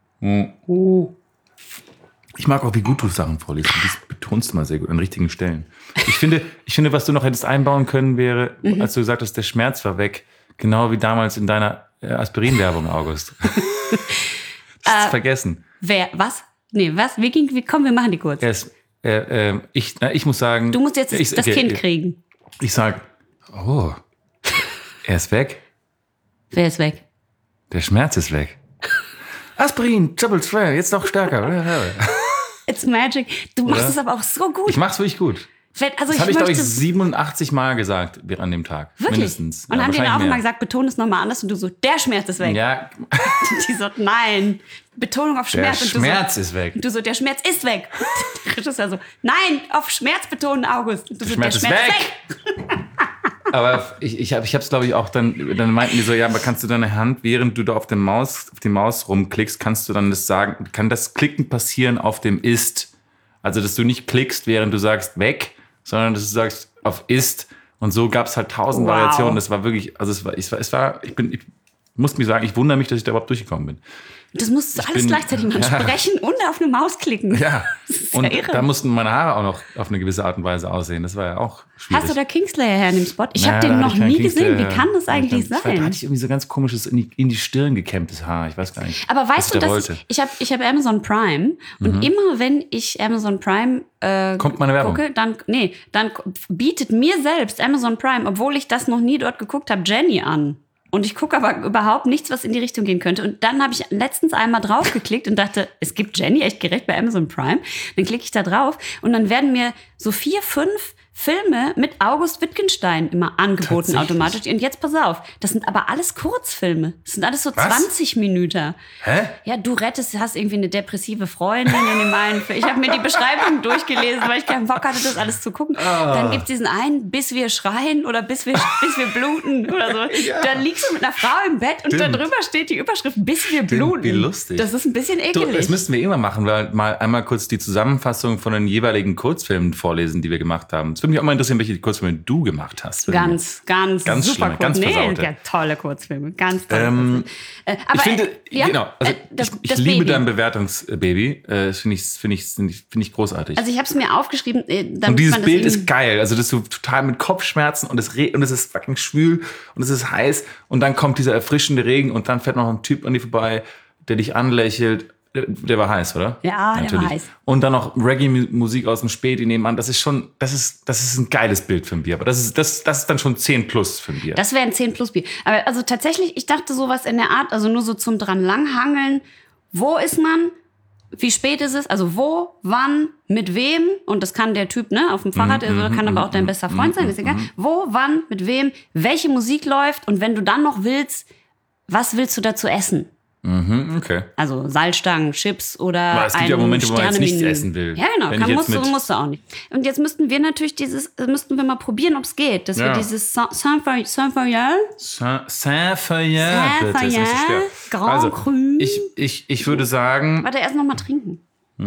Ich mag auch, wie gut du Sachen vorliest. Das betonst du mal sehr gut an richtigen Stellen. Ich finde, was du noch hättest einbauen können, wäre, als du gesagt hast, der Schmerz war weg. Genau wie damals in deiner Aspirin-Werbung, August. Das ist vergessen. Wer? Was? Nee, was? Komm, wir machen die kurz. Ich muss sagen... Du musst jetzt das Kind kriegen. Ich sag, oh, er ist weg. Wer ist weg? Der Schmerz ist weg. Aspirin, Triple Spray, jetzt noch stärker. It's magic. Du machst es aber auch so gut. Ich mach's wirklich gut. Also das habe ich, glaube ich, 87 Mal gesagt an dem Tag. Wirklich? Mindestens. Und haben die dann auch immer gesagt, betone es nochmal anders und du so, der Schmerz ist weg. Ja. Die so, nein, Betonung auf Schmerz. Der Schmerz ist weg. Und du so, der Schmerz ist weg. Der Regisseur so, nein, auf Schmerz betonen, August. Und du der so, Schmerz ist weg. Aber ich hab's, glaube ich, auch dann meinten die so, ja, aber kannst du deine Hand, während du da auf die Maus rumklickst, kannst du dann das sagen, kann das Klicken passieren auf dem Ist? Also, dass du nicht klickst, während du sagst, weg, sondern dass du sagst, auf Ist. Und so gab es halt 1000 Variationen. Das war wirklich, also ich muss mir sagen, ich wundere mich, dass ich da überhaupt durchgekommen bin. Das musst du alles gleichzeitig machen, sprechen und auf eine Maus klicken. Ja, das ist und ja irre. Da mussten meine Haare auch noch auf eine gewisse Art und Weise aussehen. Das war ja auch schwierig. Hast du da Kingslayer her in dem Spot? Ich habe den noch nie gesehen. Wie kann das eigentlich sein? Da hatte ich irgendwie so ganz komisches, in die Stirn gekämmtes Haar. Ich weiß gar nicht. Aber weißt du, dass ich hab Amazon Prime und immer wenn ich Amazon Prime kommt meine Werbung. gucke, dann bietet mir selbst Amazon Prime, obwohl ich das noch nie dort geguckt habe, Jenny an. Und ich gucke aber überhaupt nichts, was in die Richtung gehen könnte. Und dann habe ich letztens einmal draufgeklickt und dachte, es gibt Jenny echt gerecht bei Amazon Prime. Dann klicke ich da drauf und dann werden mir so 4, 5 Filme mit August Wittgenstein immer angeboten automatisch. Und jetzt pass auf, das sind aber alles Kurzfilme. Das sind alles so 20 Minuten. Hä? Ja, hast irgendwie eine depressive Freundin in dem einen Film. Ich habe mir die Beschreibung durchgelesen, weil ich keinen Bock hatte, das alles zu gucken. Dann gibt es diesen einen, bis wir schreien oder bis wir bluten oder so. Ja. Dann liegst du mit einer Frau im Bett und da drüber steht die Überschrift, bis wir bluten. Wie lustig. Das ist ein bisschen ekelig. Das müssten wir immer machen, weil mal einmal kurz die Zusammenfassung von den jeweiligen Kurzfilmen vorlesen, die wir gemacht haben. Das würde mich auch mal interessieren, welche Kurzfilme du gemacht hast. Ganz super schlimme, ganz versaute. Ja, tolle Kurzfilme, ganz tolle Kurzfilme. Aber ich finde, ja, genau, also ich liebe dein Bewertungsbaby. Das finde ich großartig. Also ich habe es mir aufgeschrieben. Und dieses Bild ist geil. Also das ist so total mit Kopfschmerzen und es ist fucking schwül und es ist heiß und dann kommt dieser erfrischende Regen und dann fährt noch ein Typ an dir vorbei, der dich anlächelt. Der war heiß, oder? Ja, natürlich. Der war heiß. Und dann noch Reggae-Musik aus dem Späti nebenan. Das ist ein geiles Bild für ein Bier. Aber das ist dann schon 10 plus für ein Bier. Das wäre ein 10 plus Bier. Aber also tatsächlich, ich dachte sowas in der Art, also nur so zum dran langhangeln. Wo ist man? Wie spät ist es? Also wo, wann, mit wem? Und das kann der Typ, ne, auf dem Fahrrad, kann aber auch dein bester Freund sein, ist egal. Wo, wann, mit wem, welche Musik läuft und wenn du dann noch willst, was willst du dazu essen? Okay. Also Salzstangen, Chips oder aber es gibt ja Momente, wo man jetzt nichts essen will. Ja, genau. Musst du auch nicht. Und jetzt müssten wir natürlich mal probieren, ob es geht. Dass wir dieses Saint-Feuillard. Saint-Feuillard. Grand Cru. Ich würde sagen. Warte, erst noch mal trinken.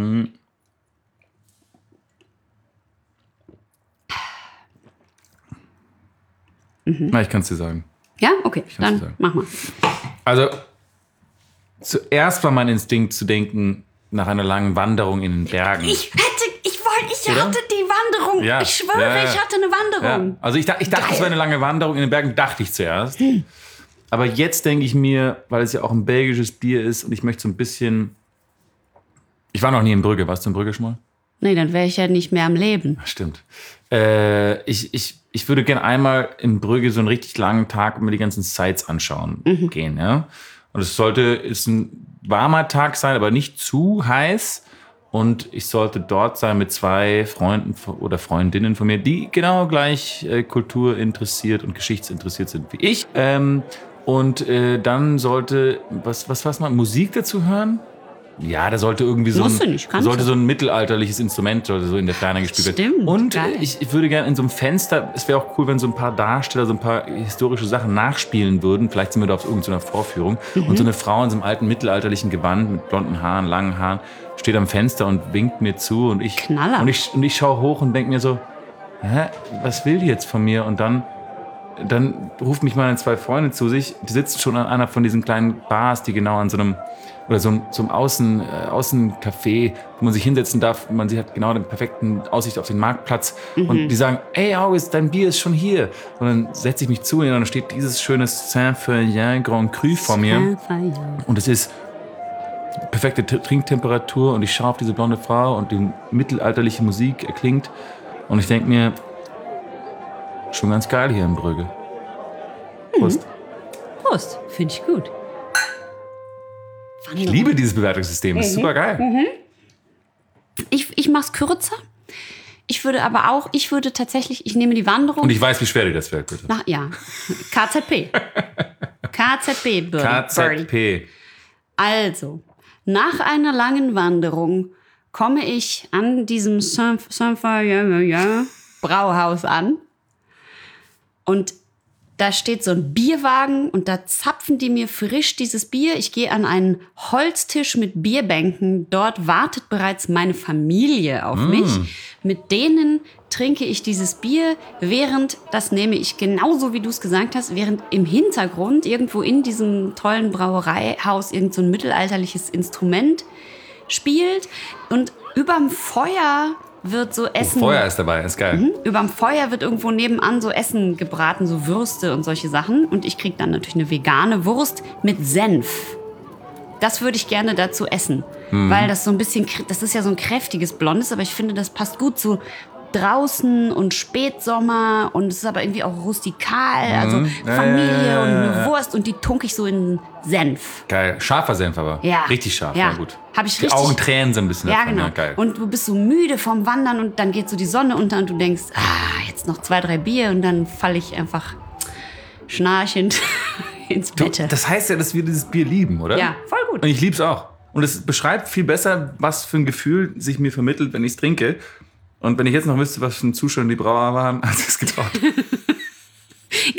Na, ich kann es dir sagen. Ja? Okay, dann mach mal. Also, zuerst war mein Instinkt zu denken, nach einer langen Wanderung in den Bergen. Ich hatte die Wanderung. Ja, ich schwöre, ich hatte eine Wanderung. Ja. Also ich dachte, es wäre eine lange Wanderung in den Bergen, dachte ich zuerst. Aber jetzt denke ich mir, weil es ja auch ein belgisches Bier ist und ich möchte so ein bisschen... Ich war noch nie in Brügge. Warst du in Brügge schon mal? Nee, dann wäre ich ja nicht mehr am Leben. Stimmt. Ich würde gerne einmal in Brügge so einen richtig langen Tag und mir die ganzen Sites anschauen gehen, ja. Und es ist ein warmer Tag sein, aber nicht zu heiß. Und ich sollte dort sein mit 2 Freunden oder Freundinnen von mir, die genau gleich Kultur interessiert und geschichtsinteressiert sind wie ich. Und dann sollte, was man, Musik dazu hören? Ja, da sollte irgendwie so ein mittelalterliches Instrument so in der Ferne gespielt werden. Stimmt, und geil. Ich würde gerne in so einem Fenster, es wäre auch cool, wenn so ein paar Darsteller so ein paar historische Sachen nachspielen würden. Vielleicht sind wir da auf irgendeiner Vorführung. Und so eine Frau in so einem alten mittelalterlichen Gewand mit blonden Haaren, langen Haaren, steht am Fenster und winkt mir zu. Und ich schaue hoch und denke mir so, was will die jetzt von mir? Und dann ruft mich meine 2 Freunde zu sich. Die sitzen schon an einer von diesen kleinen Bars, die genau an so einem Außencafé, wo man sich hinsetzen darf. Man hat genau den perfekten Aussicht auf den Marktplatz. Und die sagen, ey August, dein Bier ist schon hier. Und dann setze ich mich zu ihnen und dann steht dieses schöne Saint-Feuillard Grand Cru vor mir. Und es ist perfekte Trinktemperatur und ich schaue auf diese blonde Frau und die mittelalterliche Musik erklingt. Und ich denke mir, schon ganz geil hier in Brügge. Prost. Prost, finde ich gut. Ich liebe dieses Bewertungssystem, das ist super geil. Ich mache es kürzer. Ich würde tatsächlich, ich nehme die Wanderung. Und ich weiß, wie schwer dir das fällt, bitte. Ja, KZP. KZP. Also, nach einer langen Wanderung komme ich an diesem Saint-Feuillard Brauhaus an. Und da steht so ein Bierwagen und da zapfen die mir frisch dieses Bier. Ich gehe an einen Holztisch mit Bierbänken. Dort wartet bereits meine Familie auf mich. Mit denen trinke ich dieses Bier, das nehme ich genauso, wie du es gesagt hast, während im Hintergrund irgendwo in diesem tollen Brauereihaus irgend so ein mittelalterliches Instrument spielt. Und überm Feuer wird so Essen... Feuer ist dabei, ist geil. Überm Feuer wird irgendwo nebenan so Essen gebraten, so Würste und solche Sachen. Und ich kriege dann natürlich eine vegane Wurst mit Senf. Das würde ich gerne dazu essen. Weil das so ein bisschen... Das ist ja so ein kräftiges Blondes, aber ich finde, das passt gut zu draußen und Spätsommer. Und es ist aber irgendwie auch rustikal. Also Familie und eine Wurst. Und die tunke ich so in Senf. Geil. Scharfer Senf aber. Ja. Richtig scharf. Ja. Gut. Hab ich die richtig... Augen tränen so ein bisschen. Ja, davon. genau. Ja, geil. Und du bist so müde vom Wandern und dann geht so die Sonne unter und du denkst, jetzt noch 2, 3 Bier und dann falle ich einfach schnarchend ins Bett. Das heißt ja, dass wir dieses Bier lieben, oder? Ja, voll gut. Und ich liebe es auch. Und es beschreibt viel besser, was für ein Gefühl sich mir vermittelt, wenn ich es trinke. Und wenn ich jetzt noch wüsste, was für ein Zustand die Brauer waren, als es gebraut.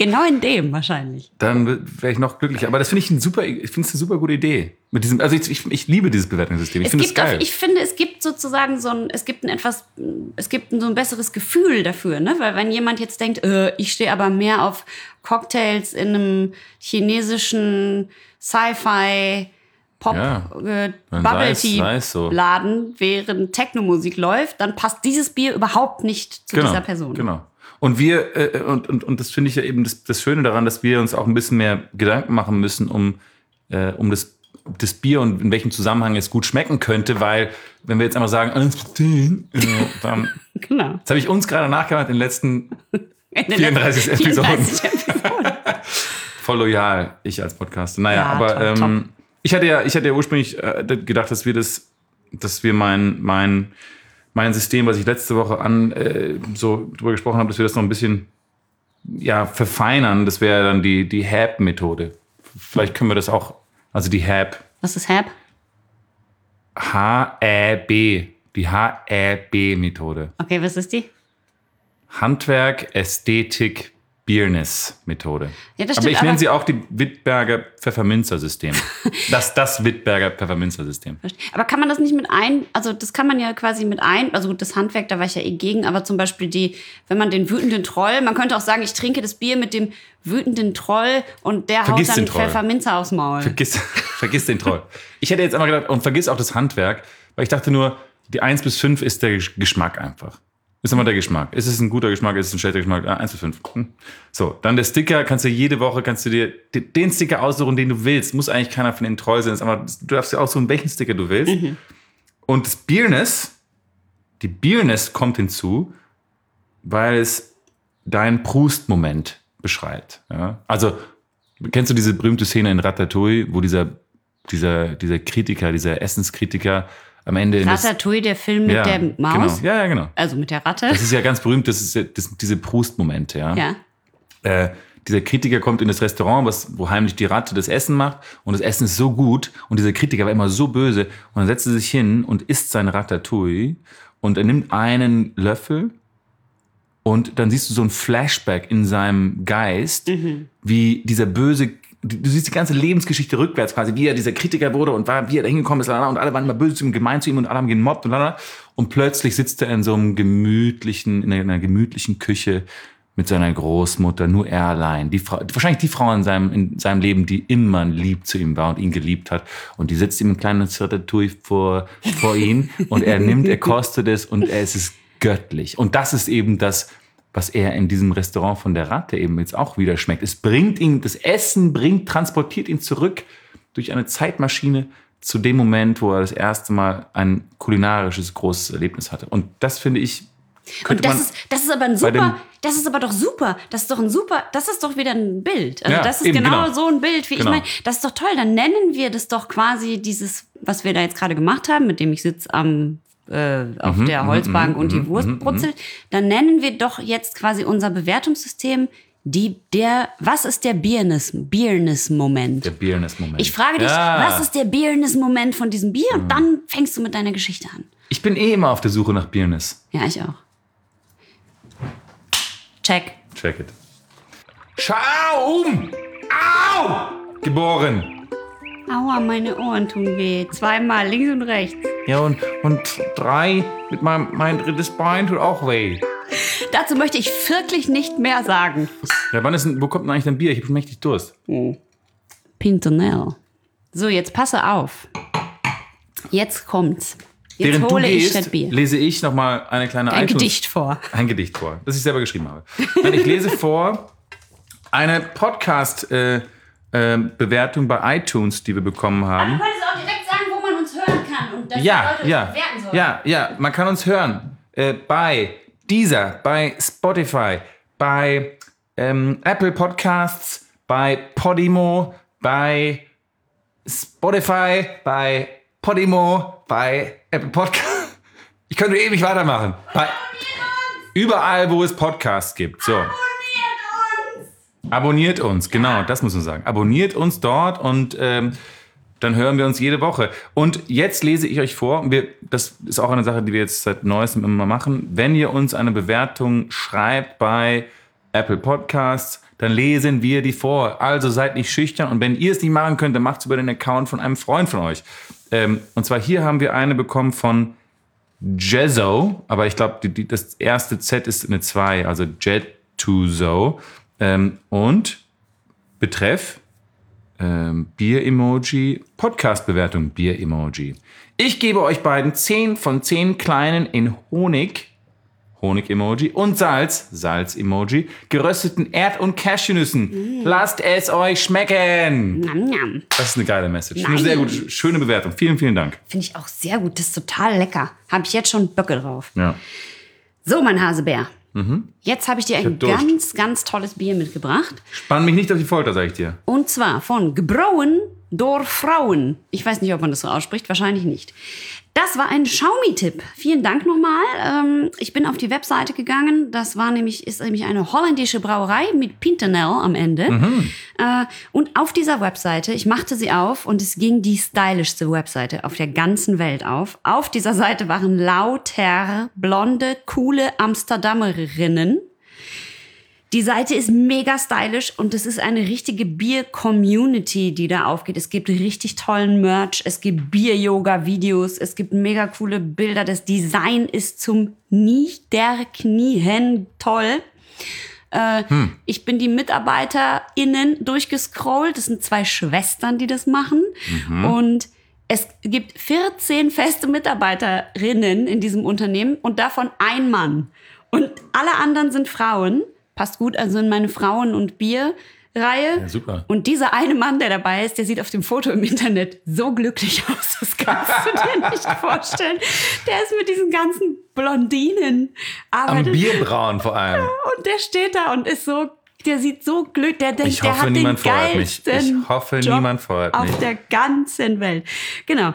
Genau in dem wahrscheinlich. Dann wäre ich noch glücklicher. Aber das finde ich eine super gute Idee. Mit diesem, also ich liebe dieses Bewertungssystem. Ich finde es geil. Ich finde, es gibt sozusagen so ein besseres Gefühl dafür, ne? Weil wenn jemand jetzt denkt, ich stehe aber mehr auf Cocktails in einem chinesischen Sci-Fi Pop Bubble Tea Laden, während Techno-Musik läuft, dann passt dieses Bier überhaupt nicht zu dieser Person. Genau. Und wir, und das finde ich ja eben das Schöne daran, dass wir uns auch ein bisschen mehr Gedanken machen müssen, um das Bier und in welchem Zusammenhang es gut schmecken könnte, weil, wenn wir jetzt einfach sagen, dann, genau. Das habe ich uns gerade nachgemacht in den letzten 34 Episoden. Voll loyal, ich als Podcaster. Naja, aber top. Ich hatte ja ursprünglich gedacht, dass wir mein System, was ich letzte Woche so drüber gesprochen habe, dass wir das noch ein bisschen verfeinern. Das wäre dann die HAB-Methode. Vielleicht können wir das auch, also die HAB. Was ist HAB? HAB. Die HAB-Methode. Okay, was ist die? Handwerk, Ästhetik, Beerness-Methode. Ja, das stimmt, aber ich nenne sie auch die Wittberger Pfefferminzer-System. Das Wittberger Pfefferminzer-System. Aber kann man das nicht also das kann man ja quasi also das Handwerk, da war ich ja gegen, aber zum Beispiel wenn man den wütenden Troll, man könnte auch sagen, ich trinke das Bier mit dem wütenden Troll und der haut dann Pfefferminzer aufs Maul. Vergiss den Troll. Ich hätte jetzt einmal gedacht, und vergiss auch das Handwerk, weil ich dachte nur, die 1 bis 5 ist der Geschmack einfach. Ist immer der Geschmack. Ist es ein guter Geschmack, ist es ein schlechter Geschmack? 1 bis 5. So, dann der Sticker, jede Woche dir den Sticker aussuchen, den du willst. Muss eigentlich keiner von denen treu sein. Aber du darfst ja aussuchen, welchen Sticker du willst. Mhm. Und das die Beerness kommt hinzu, weil es deinen Proust-Moment beschreibt. Ja? Also, kennst du diese berühmte Szene in Ratatouille, wo dieser Kritiker, dieser Essenskritiker am Ende Ratatouille, der Film mit der Maus? Genau. Ja, genau. Also mit der Ratte. Das ist ja ganz berühmt, das sind diese Proust-Momente, ja. Dieser Kritiker kommt in das Restaurant, wo heimlich die Ratte das Essen macht und das Essen ist so gut und dieser Kritiker war immer so böse und dann setzt er sich hin und isst sein Ratatouille und er nimmt einen Löffel und dann siehst du so ein Flashback in seinem Geist, wie dieser böse, du siehst die ganze Lebensgeschichte rückwärts quasi, wie er dieser Kritiker wurde und wie er da hingekommen ist und alle waren immer böse zu ihm, gemein zu ihm und alle haben gemobbt und plötzlich sitzt er in einer gemütlichen Küche mit seiner Großmutter, nur er allein. Wahrscheinlich die Frau in seinem Leben, die immer lieb zu ihm war und ihn geliebt hat. Und die sitzt ihm ein kleines Ratatouille vor ihn und er kostet es und es ist göttlich. Und das ist eben das, was er in diesem Restaurant von der Ratte eben jetzt auch wieder schmeckt. Das Essen transportiert ihn zurück durch eine Zeitmaschine zu dem Moment, wo er das erste Mal ein kulinarisches großes Erlebnis hatte. Und das finde ich, und das ist aber doch super. Das ist doch wieder ein Bild. Also das ist genau so ein Bild, wie ich meine. Das ist doch toll. Dann nennen wir das doch quasi dieses, was wir da jetzt gerade gemacht haben, mit dem ich sitze auf der Holzbank und die Wurst brutzelt. Dann nennen wir doch jetzt quasi unser Bewertungssystem was ist der Beerness-Moment? Der Beerness-Moment. Ich frage dich, was ist der Beerness-Moment von diesem Bier? Und dann fängst du mit deiner Geschichte an. Ich bin immer auf der Suche nach Beerness. Ja, ich auch. Check it. Schau um! Au! Geboren. Aua, meine Ohren tun weh. 2-mal, links und rechts. Ja, und 3 mit mein drittes Bein tut auch weh. Dazu möchte ich wirklich nicht mehr sagen. Ja, wo kommt denn eigentlich dein Bier? Ich habe schon mächtig Durst. Pintonell. So, jetzt passe auf. Jetzt kommt's. Jetzt Während hole du gehst, ich das Bier. Lese ich nochmal eine kleine Ein Gedicht vor, das ich selber geschrieben habe. Nein, ich lese vor eine Podcast-Bewertung bei iTunes, die wir bekommen haben. Du könntest auch direkt sagen, wo man uns hören kann und dass die Leute bewerten sollen. Ja, man kann uns hören bei Deezer, bei Spotify, bei Apple Podcasts, bei Podimo, bei Spotify, bei Podimo, bei Apple Podcasts. Ich könnte ewig weitermachen. Überall, wo es Podcasts gibt. So. Abonniert uns, genau, das muss man sagen. Abonniert uns dort und dann hören wir uns jede Woche. Und jetzt lese ich euch vor, das ist auch eine Sache, die wir jetzt seit Neuestem immer machen, wenn ihr uns eine Bewertung schreibt bei Apple Podcasts, dann lesen wir die vor. Also seid nicht schüchtern und wenn ihr es nicht machen könnt, dann macht es über den Account von einem Freund von euch. Und zwar hier haben wir eine bekommen von Jezzo, aber ich glaube, das erste Z ist eine 2, also Jettuzo. Und Betreff Bier-Emoji, Podcast-Bewertung Bier-Emoji. Ich gebe euch beiden 10 von 10 kleinen in Honig-Emoji und Salz-Emoji, gerösteten Erd- und Cashewnüssen. Lasst es euch schmecken. Njam, njam. Das ist eine geile Message. Nein. Eine sehr gute, schöne Bewertung. Vielen, vielen Dank. Finde ich auch sehr gut. Das ist total lecker. Habe ich jetzt schon Böcke drauf. Ja. So, mein Hasebär. Jetzt habe ich dir ein hab Durst. ganz, ganz tolles Bier mitgebracht. Spann mich nicht auf die Folter, sag ich dir. Und zwar von Gebrouwen door Frauen. Ich weiß nicht, ob man das so ausspricht. Wahrscheinlich nicht. Das war ein Xiaomi-Tipp. Vielen Dank nochmal. Ich bin auf die Webseite gegangen. Das ist nämlich eine holländische Brauerei mit Pintenel am Ende. Und auf dieser Webseite, ich machte sie auf und es ging die stylischste Webseite auf der ganzen Welt auf. Auf dieser Seite waren lauter blonde, coole Amsterdamerinnen. Die Seite ist mega stylisch und es ist eine richtige Bier-Community, die da aufgeht. Es gibt richtig tollen Merch, es gibt Bier-Yoga-Videos, es gibt mega coole Bilder. Das Design ist zum Niederknien toll. Ich bin die MitarbeiterInnen durchgescrollt. Das sind 2 Schwestern, die das machen. Und es gibt 14 feste Mitarbeiterinnen in diesem Unternehmen und davon ein Mann. Und alle anderen sind Frauen. Passt gut also in meine Frauen- und Bier-Reihe. Ja, super. Und dieser eine Mann, der dabei ist, der sieht auf dem Foto im Internet so glücklich aus. Das kannst du dir nicht vorstellen. Der ist mit diesen ganzen Blondinen. Am Bierbrauen vor allem. Und der steht da und ist so, der sieht so glücklich. Der denkt, Ich hoffe, der hat niemand den feuert mich. geilsten Ich hoffe, Job niemand feuert mich. auf der ganzen Welt. Genau.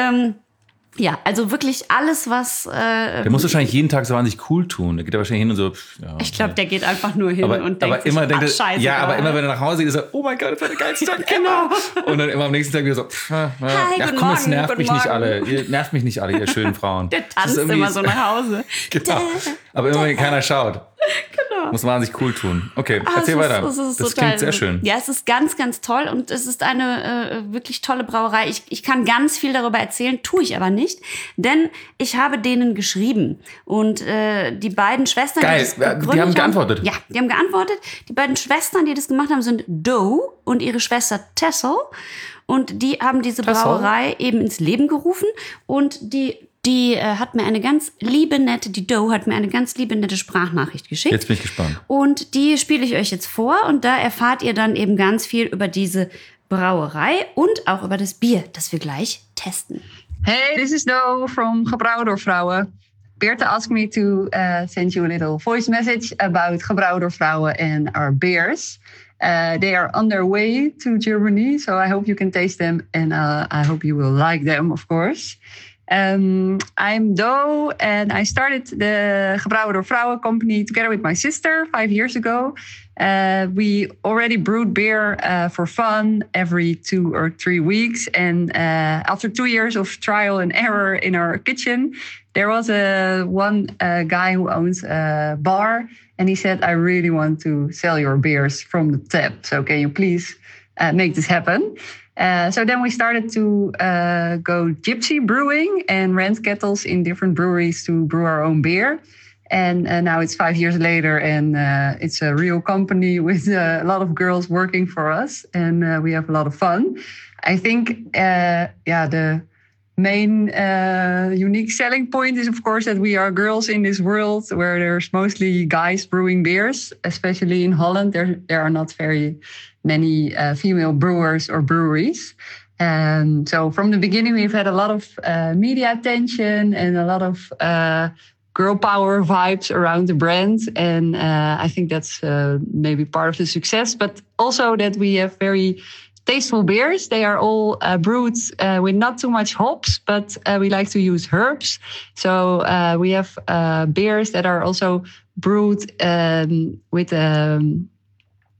Ja, also wirklich alles, was... Der muss wahrscheinlich jeden Tag so wahnsinnig cool tun. Der geht da wahrscheinlich hin und so... Ja, ich glaube, der geht einfach nur hin und denkt aber sich, immer denkt er, scheiße. ja, aber immer wenn er nach Hause geht, ist er, oh mein Gott, das war der geilste Tag Genau. Und dann immer am nächsten Tag wieder so, Hi, ja, guten komm, es Morgen, nervt guten mich nicht Morgen. alle. Ihr nervt mich nicht alle, ihr schönen Frauen. Der Das ist tanzt irgendwie immer so nach Hause. Genau. Aber immer, wenn keiner schaut. Genau. Muss man sich cool tun. Okay, erzähl weiter. Das total, klingt sehr schön. Ja, es ist ganz, ganz toll und es ist eine wirklich tolle Brauerei. Ich kann ganz viel darüber erzählen, tue ich aber nicht, denn ich habe denen geschrieben und die beiden Schwestern, Geil, die das gegründet die haben geantwortet. Ja, die haben geantwortet. Die beiden Schwestern, die das gemacht haben, sind Doe und ihre Schwester Tessel und die haben diese Brauerei eben ins Leben gerufen und die hat mir eine ganz liebe, nette, die Doe hat mir eine ganz liebe, nette Sprachnachricht geschickt. Jetzt bin ich gespannt. Und die spiele ich euch jetzt vor und da erfahrt ihr dann eben ganz viel über diese Brauerei und auch über das Bier, das wir gleich testen. Hey, this is Doe from Gebrouwen door Vrouwen. Beerte asked me to send you a little voice message about Gebrouwen door Vrouwen and our beers. They are on their way to Germany, so I hope you can taste them and I hope you will like them, of course. I'm Doe and I started the Gebrouwen door Vrouwen company together with my sister 5 years ago. We already brewed beer for fun every 2 or 3 weeks. And after 2 years of trial and error in our kitchen, there was one guy who owns a bar. And he said, I really want to sell your beers from the tap. So can you please make this happen? So then we started to go gypsy brewing and rent kettles in different breweries to brew our own beer. And now it's 5 years later and it's a real company with a lot of girls working for us. And we have a lot of fun. I think, the main unique selling point is, of course, that we are girls in this world where there's mostly guys brewing beers, especially in Holland. There are not very many female brewers or breweries. So from the beginning, we've had a lot of media attention and a lot of girl power vibes around the brand. And I think that's maybe part of the success, but also that we have very tasteful beers. They are all brewed with not too much hops, but we like to use herbs. So we have beers that are also brewed with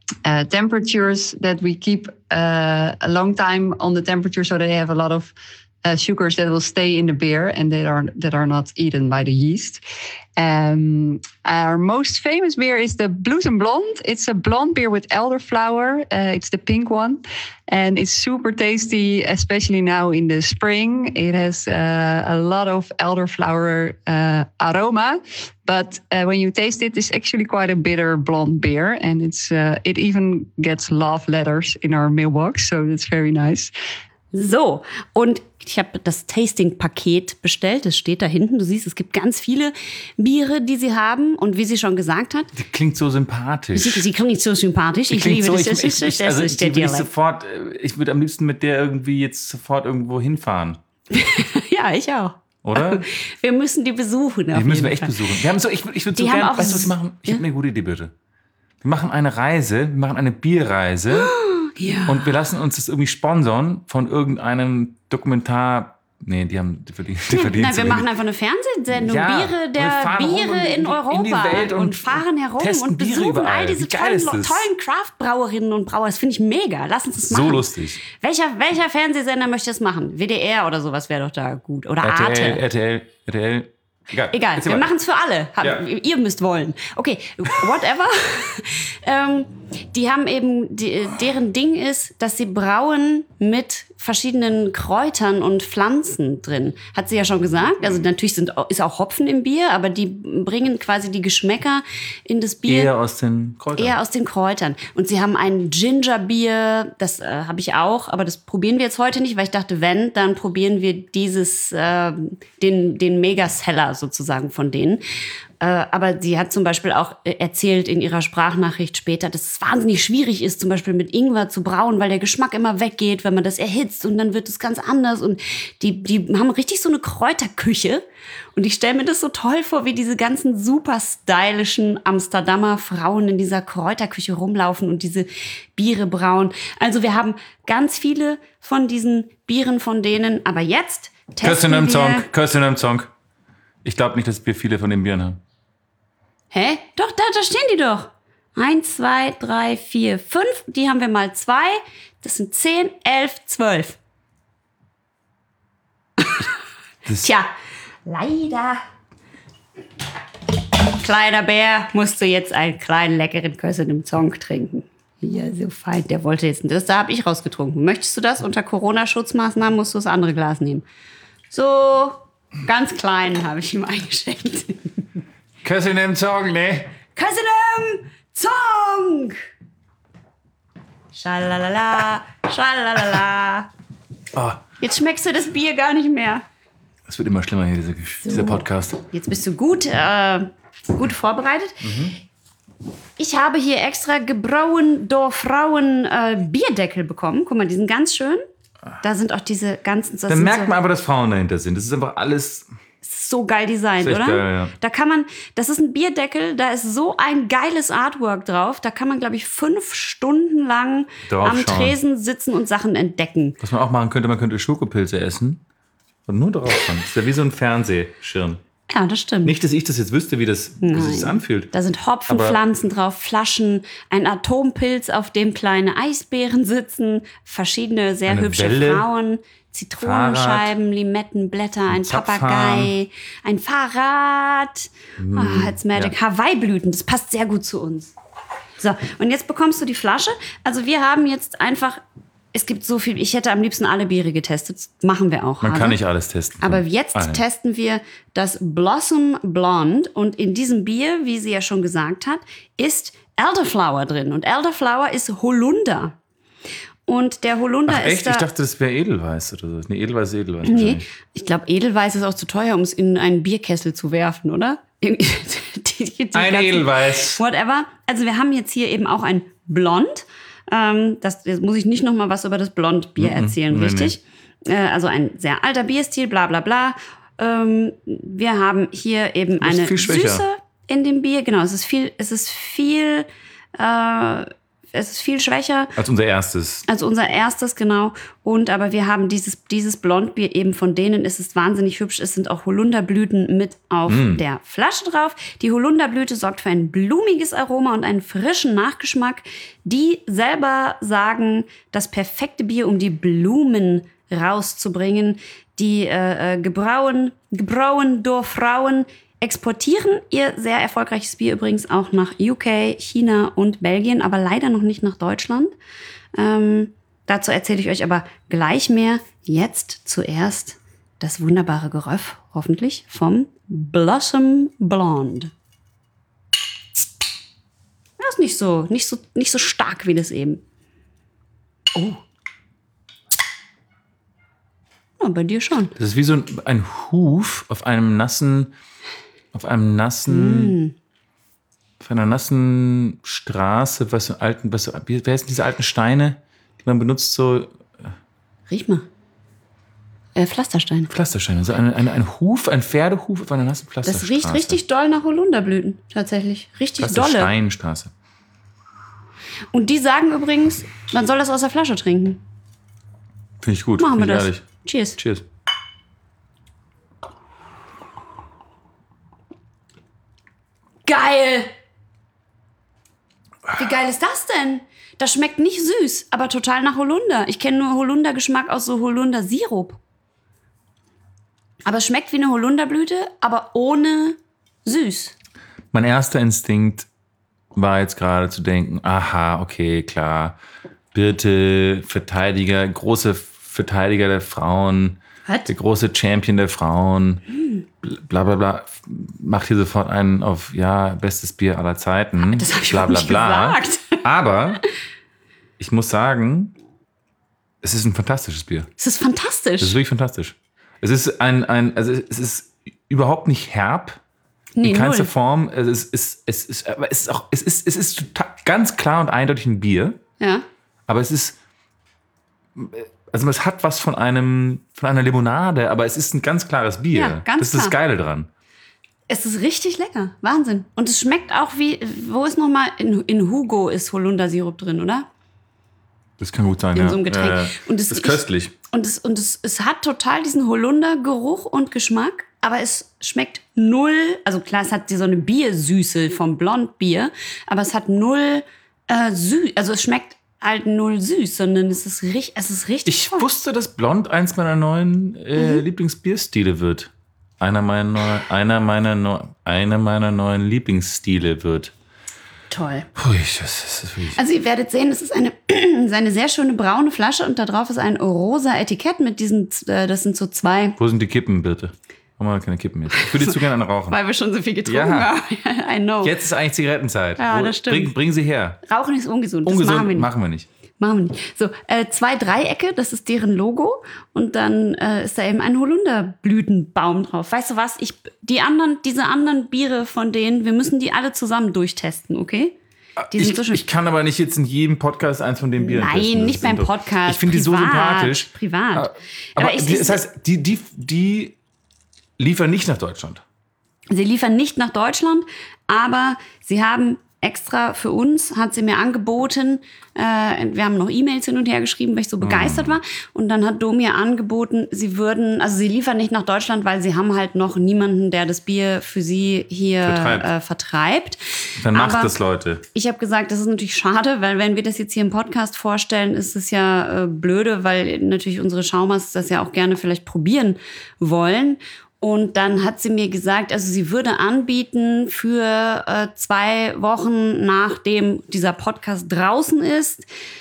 temperatures that we keep a long time on the temperature so they have a lot of sugars that will stay in the beer and that are not eaten by the yeast. Our most famous beer is the Bloesem Blonde. It's a blonde beer with elderflower. It's the pink one. And it's super tasty, especially now in the spring. It has a lot of elderflower aroma. But when you taste it, it's actually quite a bitter blonde beer. And it even gets love letters in our mailbox. So that's very nice. So, und ich habe das Tasting-Paket bestellt. Das steht da hinten. Du siehst, es gibt ganz viele Biere, die sie haben. Und wie sie schon gesagt hat... Die klingt so sympathisch. Sie klingt so sympathisch. Ich liebe das. Ich würde am liebsten mit der irgendwie jetzt sofort irgendwo hinfahren. Ja, ich auch. Oder? Wir müssen die besuchen. Die müssen wir echt besuchen. Wir haben ich würde so gerne... Weißt du, was wir machen? Ich habe eine gute Idee, bitte. Wir machen eine Bierreise... Ja. Und wir lassen uns das irgendwie sponsern von irgendeinem Dokumentar. Nee, die verdienen Nein, wir machen einfach eine Fernsehsendung. Ja, Biere in Europa. In die Welt und fahren herum und besuchen überall. All diese tollen Craft-Brauerinnen und Brauer. Das finde ich mega. Lass uns das machen. So lustig. Welcher Fernsehsender möchte das machen? WDR oder sowas wäre doch da gut. Oder RTL. Egal, wir machen es für alle. Ja. Ihr müsst wollen. Okay, whatever. Die haben eben, deren Ding ist, dass sie brauen mit verschiedenen Kräutern und Pflanzen drin. Hat sie ja schon gesagt. Also natürlich ist auch Hopfen im Bier, aber die bringen quasi die Geschmäcker in das Bier. Eher aus den Kräutern. Und sie haben ein Gingerbier, das habe ich auch, aber das probieren wir jetzt heute nicht, weil ich dachte, wenn, dann probieren wir den Mega-Seller sozusagen von denen. Aber sie hat zum Beispiel auch erzählt in ihrer Sprachnachricht später, dass es wahnsinnig schwierig ist, zum Beispiel mit Ingwer zu brauen, weil der Geschmack immer weggeht, wenn man das erhitzt und dann wird es ganz anders. Und die haben richtig so eine Kräuterküche. Und ich stelle mir das so toll vor, wie diese ganzen super stylischen Amsterdamer Frauen in dieser Kräuterküche rumlaufen und diese Biere brauen. Also wir haben ganz viele von diesen Bieren von denen. Aber jetzt testen wir... Kirsten im Song. Ich glaube nicht, dass wir viele von den Bieren haben. Hä? Doch, da stehen die doch. 1, 2, 3, 4, 5. Die haben wir mal 2. Das sind 10, 11, 12. Tja, leider. Kleiner Bär, musst du jetzt einen kleinen, leckeren Kössen im Song trinken. Ja, so fein. Der wollte jetzt... Da habe ich rausgetrunken. Möchtest du das? Unter Corona-Schutzmaßnahmen musst du das andere Glas nehmen. So... Ganz kleinen habe ich ihm eingeschenkt. Köszönöm im Song, ne? Köszönöm Song! Schalalala, schalalala. Oh. Jetzt schmeckst du das Bier gar nicht mehr. Es wird immer schlimmer hier, dieser Podcast. Jetzt bist du gut vorbereitet. Mhm. Ich habe hier extra gebrauen Dorfrauen Bierdeckel bekommen. Guck mal, die sind ganz schön. Da sind auch diese ganzen... Da merkt man aber, dass Frauen dahinter sind. Das ist einfach alles... So geil designt, oder? Geil, ja. Da kann man... Das ist ein Bierdeckel, da ist so ein geiles Artwork drauf. Da kann man, glaube ich, 5 Stunden lang am Tresen sitzen und Sachen entdecken. Was man auch machen könnte, man könnte Schokopilze essen und nur drauf schauen. Das ist ja wie so ein Fernsehschirm. Ja, das stimmt. Nicht, dass ich das jetzt wüsste, wie sich das anfühlt. Da sind Hopfenpflanzen drauf, Flaschen, ein Atompilz, auf dem kleine Eisbären sitzen, verschiedene sehr hübsche Frauen, Zitronenscheiben, Limettenblätter, ein Papagei, ein Fahrrad. It's magic. Ja. Hawaii-Blüten, das passt sehr gut zu uns. So, und jetzt bekommst du die Flasche. Also wir haben jetzt einfach... Es gibt so viel, ich hätte am liebsten alle Biere getestet. Das machen wir auch. Man kann nicht alles testen. Aber jetzt testen wir das Bloesem Blonde. Und in diesem Bier, wie sie ja schon gesagt hat, ist Elderflower drin. Und Elderflower ist Holunder. Und der Holunder ist echt? Ich dachte, das wäre Edelweiß oder so. Nee, Edelweiß. Nee, ich glaube, Edelweiß ist auch zu teuer, um es in einen Bierkessel zu werfen, oder? Ein Edelweiß. Whatever. Also wir haben jetzt hier eben auch ein Blond. Jetzt muss ich nicht noch mal was über das Blondbier erzählen, richtig? Nee. Also ein sehr alter Bierstil, bla bla bla. Wir haben hier eben eine Süße in dem Bier. Genau, es ist viel schwächer. Als unser erstes. Genau. Und aber wir haben dieses Blondbier eben von denen, es ist wahnsinnig hübsch. Es sind auch Holunderblüten mit auf der Flasche drauf. Die Holunderblüte sorgt für ein blumiges Aroma und einen frischen Nachgeschmack. Die selber sagen, das perfekte Bier, um die Blumen rauszubringen. Die gebrauen durch Frauen exportieren ihr sehr erfolgreiches Bier übrigens auch nach UK, China und Belgien, aber leider noch nicht nach Deutschland. Dazu erzähle ich euch aber gleich mehr. Jetzt zuerst das wunderbare Geröff, hoffentlich, vom Blossom Blonde. Das ist nicht so stark wie das eben. Oh. Ja, bei dir schon. Das ist wie so ein Huf auf einer nassen Straße, wer heißen diese alten Steine, die man benutzt so? Riech mal. Pflasterstein. Pflasterstein, also ein Huf, ein Pferdehuf auf einer nassen Pflasterstraße. Das riecht richtig doll nach Holunderblüten, tatsächlich. Richtig dolle. Pflastersteinstraße. Und die sagen übrigens, man soll das aus der Flasche trinken. Finde ich gut. Machen wir das. Ehrlich. Cheers. Cheers. Geil! Wie geil ist das denn? Das schmeckt nicht süß, aber total nach Holunder. Ich kenne nur Holundergeschmack aus so Holundersirup. Aber es schmeckt wie eine Holunderblüte, aber ohne süß. Mein erster Instinkt war jetzt gerade zu denken, aha, okay, klar. Birte, große Verteidiger der Frauen, der große Champion der Frauen, bla bla bla, macht hier sofort einen auf, bestes Bier aller Zeiten. Das habe ich bla bla nicht bla. gesagt. Aber ich muss sagen, es ist ein fantastisches Bier. Es ist fantastisch. Es ist wirklich fantastisch. Es ist es ist überhaupt nicht herb. Nee, in keinster null. Form. Es ist total, ganz klar und eindeutig ein Bier. Ja. Aber es hat was von einer Limonade, aber es ist ein ganz klares Bier. Ja, ganz das ist das klar. Geile dran. Es ist richtig lecker. Wahnsinn. Und es schmeckt auch wie, wo ist nochmal, in Hugo ist Holundersirup drin, oder? Das kann gut sein, In so einem Getränk. Und das ist köstlich. Es hat total diesen Holundergeruch und Geschmack, aber es schmeckt null, also klar, es hat so eine Biersüße vom Blondbier, aber es hat null süß, also es schmeckt halt null süß, sondern es ist richtig Ich wusste, dass Blond eins meiner neuen Lieblingsbierstile wird. Einer meiner neuen Lieblingsstile wird. toll. Ui, das ist wirklich... Also ihr werdet sehen, es ist eine sehr schöne braune Flasche und da drauf ist ein rosa Etikett mit diesen, das sind so zwei. Wo sind die Kippen, bitte? Haben wir keine Kippen jetzt. Ich würde zu gerne eine rauchen. Weil wir schon so viel getrunken Ja. haben. I know. Jetzt ist eigentlich Zigarettenzeit. Ja, das stimmt. Bring sie her. Rauchen ist ungesund. Das Ungesund machen wir nicht. Machen wir nicht. So, 2 Dreiecke, das ist deren Logo. Und dann ist da eben ein Holunderblütenbaum drauf. Weißt du was? Diese anderen Biere von denen, wir müssen die alle zusammen durchtesten, okay? Die sind so schön. Ich kann aber nicht jetzt in jedem Podcast eins von den Bieren testen. Nein, nicht beim doch- Podcast. Ich finde die so Privat. sympathisch. Privat. Aber Aber das heißt, die liefern nicht nach Deutschland. Sie liefern nicht nach Deutschland, aber sie haben extra für uns, hat sie mir angeboten, wir haben noch E-Mails hin und her geschrieben, weil ich so begeistert war. Und dann hat Dom mir angeboten, sie liefern nicht nach Deutschland, weil sie haben halt noch niemanden, der das Bier für sie hier vertreibt. Dann macht Aber das, Leute. Ich habe gesagt, das ist natürlich schade, weil wenn wir das jetzt hier im Podcast vorstellen, ist es ja blöde, weil natürlich unsere Schaumers das ja auch gerne vielleicht probieren wollen. Und dann hat sie mir gesagt, also sie würde anbieten für 2 Wochen, nachdem dieser Podcast draußen ist,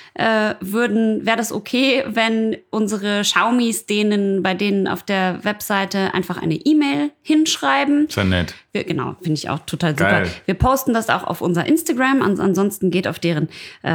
wäre das okay, wenn unsere Schaumis bei denen auf der Webseite einfach eine E-Mail hinschreiben. Ist ja nett. Genau, finde ich auch total Geil. super. Wir posten das auch auf unser Instagram, ansonsten geht auf deren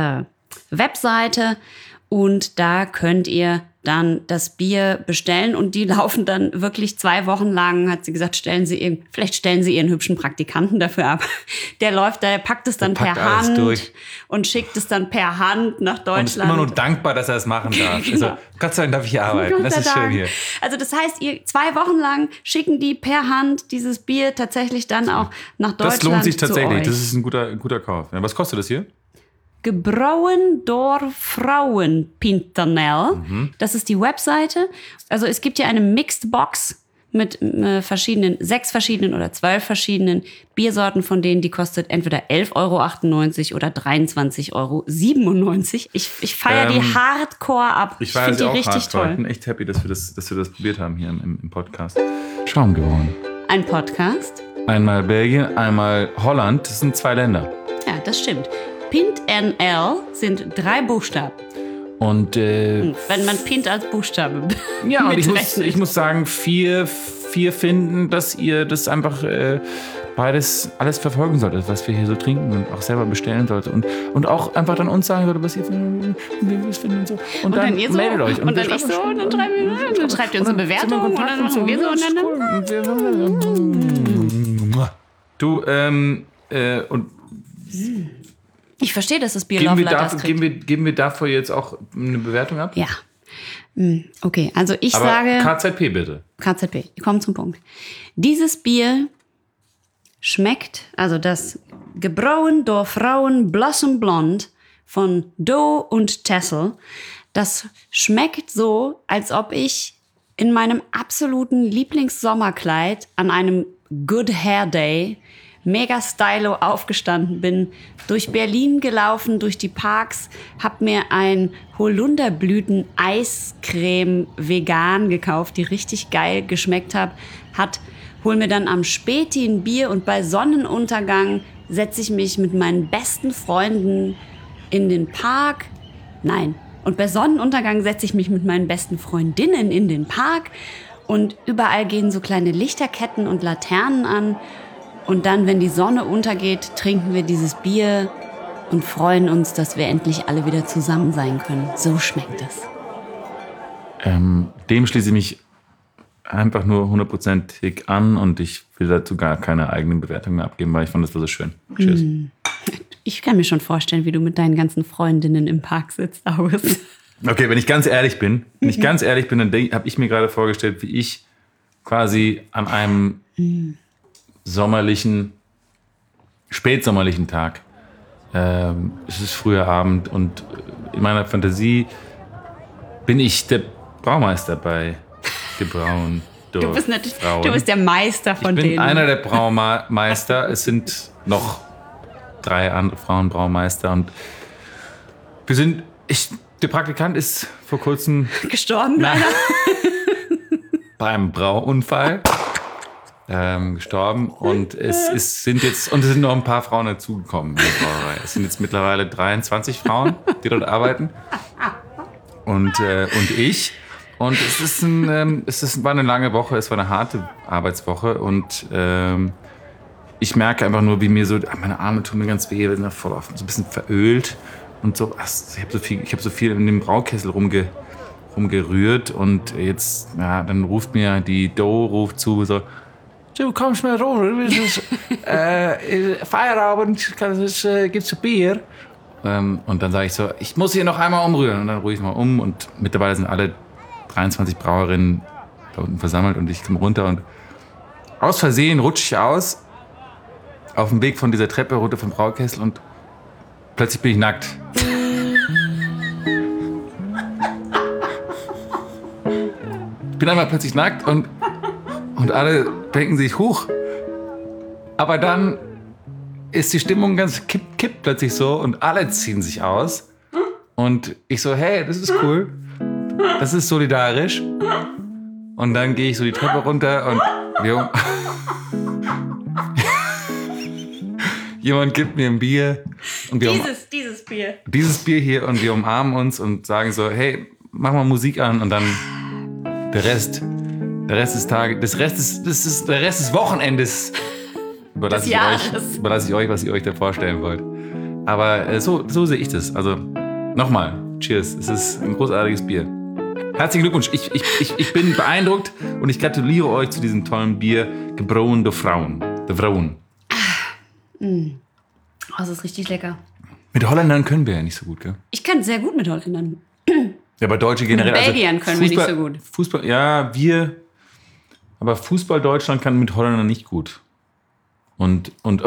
Webseite und da könnt ihr dann das Bier bestellen und die laufen dann wirklich 2 Wochen lang, hat sie gesagt, vielleicht stellen sie ihren hübschen Praktikanten dafür ab. Der packt es dann per Hand und schickt es dann per Hand nach Deutschland. Und ist immer nur dankbar, dass er es machen darf. Genau. Also, Gott sei Dank darf ich hier arbeiten. Gott Das sei ist schön Dank. hier. Also das heißt, 2 Wochen lang schicken die per Hand dieses Bier tatsächlich dann auch nach Deutschland. Das lohnt sich tatsächlich. Zu euch. Das ist ein guter Kauf. Ja, was kostet das hier? Gebrauen door Frauenpintanel. Das ist die Webseite. Also es gibt ja eine Mixed Box mit 6 verschiedenen oder 12 verschiedenen Biersorten von denen. Die kostet entweder 11,98 € oder 23,97 €. Ich feiere die hardcore ab. Ich finde die richtig toll. Ich bin echt happy, dass wir das probiert haben hier im Podcast. Schaum geworden. Ein Podcast. Einmal Belgien, einmal Holland. Das sind 2 Länder. Ja, das stimmt. Pint NL sind 3 Buchstaben. Und wenn man Pint als Buchstabe ja, und ich muss sagen, 4 finden, dass ihr das einfach alles verfolgen solltet, was wir hier so trinken und auch selber bestellen solltet. Und auch einfach dann uns sagen solltet, was ihr findet und so. Und dann ihr so, meldet euch. Und dann ich so, und dann schreibt ihr uns eine Bewertung und dann machen wir so. Und ich verstehe, dass das Bier Love Letters kriegt. Geben wir davor jetzt auch eine Bewertung ab? Ja. Okay, also ich Aber sage... KZP bitte. KZP, wir kommen zum Punkt. Dieses Bier schmeckt, also das Gebrauen durch Frauen Blossom Blonde von Doe und Tessel, das schmeckt so, als ob ich in meinem absoluten Lieblingssommerkleid an einem Good Hair Day mega stylo aufgestanden bin, durch Berlin gelaufen, durch die Parks, hab mir ein Holunderblüten-Eiscreme vegan gekauft, die richtig geil geschmeckt hol mir dann am Späti ein Bier und bei Sonnenuntergang setze ich mich mit meinen besten Freunden in den Park. Nein, und bei Sonnenuntergang setze ich mich mit meinen besten Freundinnen in den Park und überall gehen so kleine Lichterketten und Laternen an. Und dann, wenn die Sonne untergeht, trinken wir dieses Bier und freuen uns, dass wir endlich alle wieder zusammen sein können. So schmeckt es. Dem schließe ich mich einfach nur 100%ig an und ich will dazu gar keine eigenen Bewertungen mehr abgeben, weil ich fand, das war so schön. Tschüss. Ich kann mir schon vorstellen, wie du mit deinen ganzen Freundinnen im Park sitzt, August. Okay, wenn ich ganz ehrlich bin, dann habe ich mir gerade vorgestellt, wie ich quasi an einem spätsommerlichen Tag. Es ist früher Abend und in meiner Fantasie bin ich der Braumeister bei Gebrauen. Du bist der Meister von denen. Ich bin einer der Braumeister. Es sind noch 3 andere Frauenbraumeister und der Praktikant ist vor kurzem gestorben, leider. Beim Brauunfall. Gestorben und es sind noch ein paar Frauen dazugekommen in der Brauerei. Es sind jetzt mittlerweile 23 Frauen, die dort arbeiten und ich. Und war eine lange Woche, es war eine harte Arbeitswoche und ich merke einfach nur, wie mir so, meine Arme tun mir ganz weh, sind voll offen, so ein bisschen verölt und so. Ich habe so viel in dem Braukessel rumgerührt und jetzt, ja, dann ruft mir die Doe zu, so, du kommst mal runter, Feierabend, gibt's ein Bier? Und dann sage ich so, ich muss hier noch einmal umrühren. Und dann rühre ich mal um und mittlerweile sind alle 23 Brauerinnen da unten versammelt und ich komme runter und aus Versehen rutsche ich aus auf dem Weg von dieser Treppe runter vom Braukessel und plötzlich bin ich nackt. Ich bin einmal plötzlich nackt und alle denken sich, huch. Aber dann ist die Stimmung ganz kippt plötzlich so und alle ziehen sich aus. Und ich so, hey, das ist cool. Das ist solidarisch. Und dann gehe ich so die Treppe runter und jemand gibt mir ein Bier. Und dieses Bier. Dieses Bier hier und wir umarmen uns und sagen so, hey, mach mal Musik an und dann der Rest des Tages, der Rest des Wochenendes überlasse ich euch, was ihr euch da vorstellen wollt. Aber so sehe ich das. Also nochmal, cheers. Es ist ein großartiges Bier. Herzlichen Glückwunsch. Ich bin beeindruckt und ich gratuliere euch zu diesem tollen Bier, Gebrauen der Frauen. Das ist richtig lecker. Mit Holländern können wir ja nicht so gut, gell? Ich kann sehr gut mit Holländern. Ja, aber Deutsche generell. Mit Belgiern können wir nicht so gut. Fußball, ja, aber Fußball Deutschland kann mit Holländern nicht gut. Aber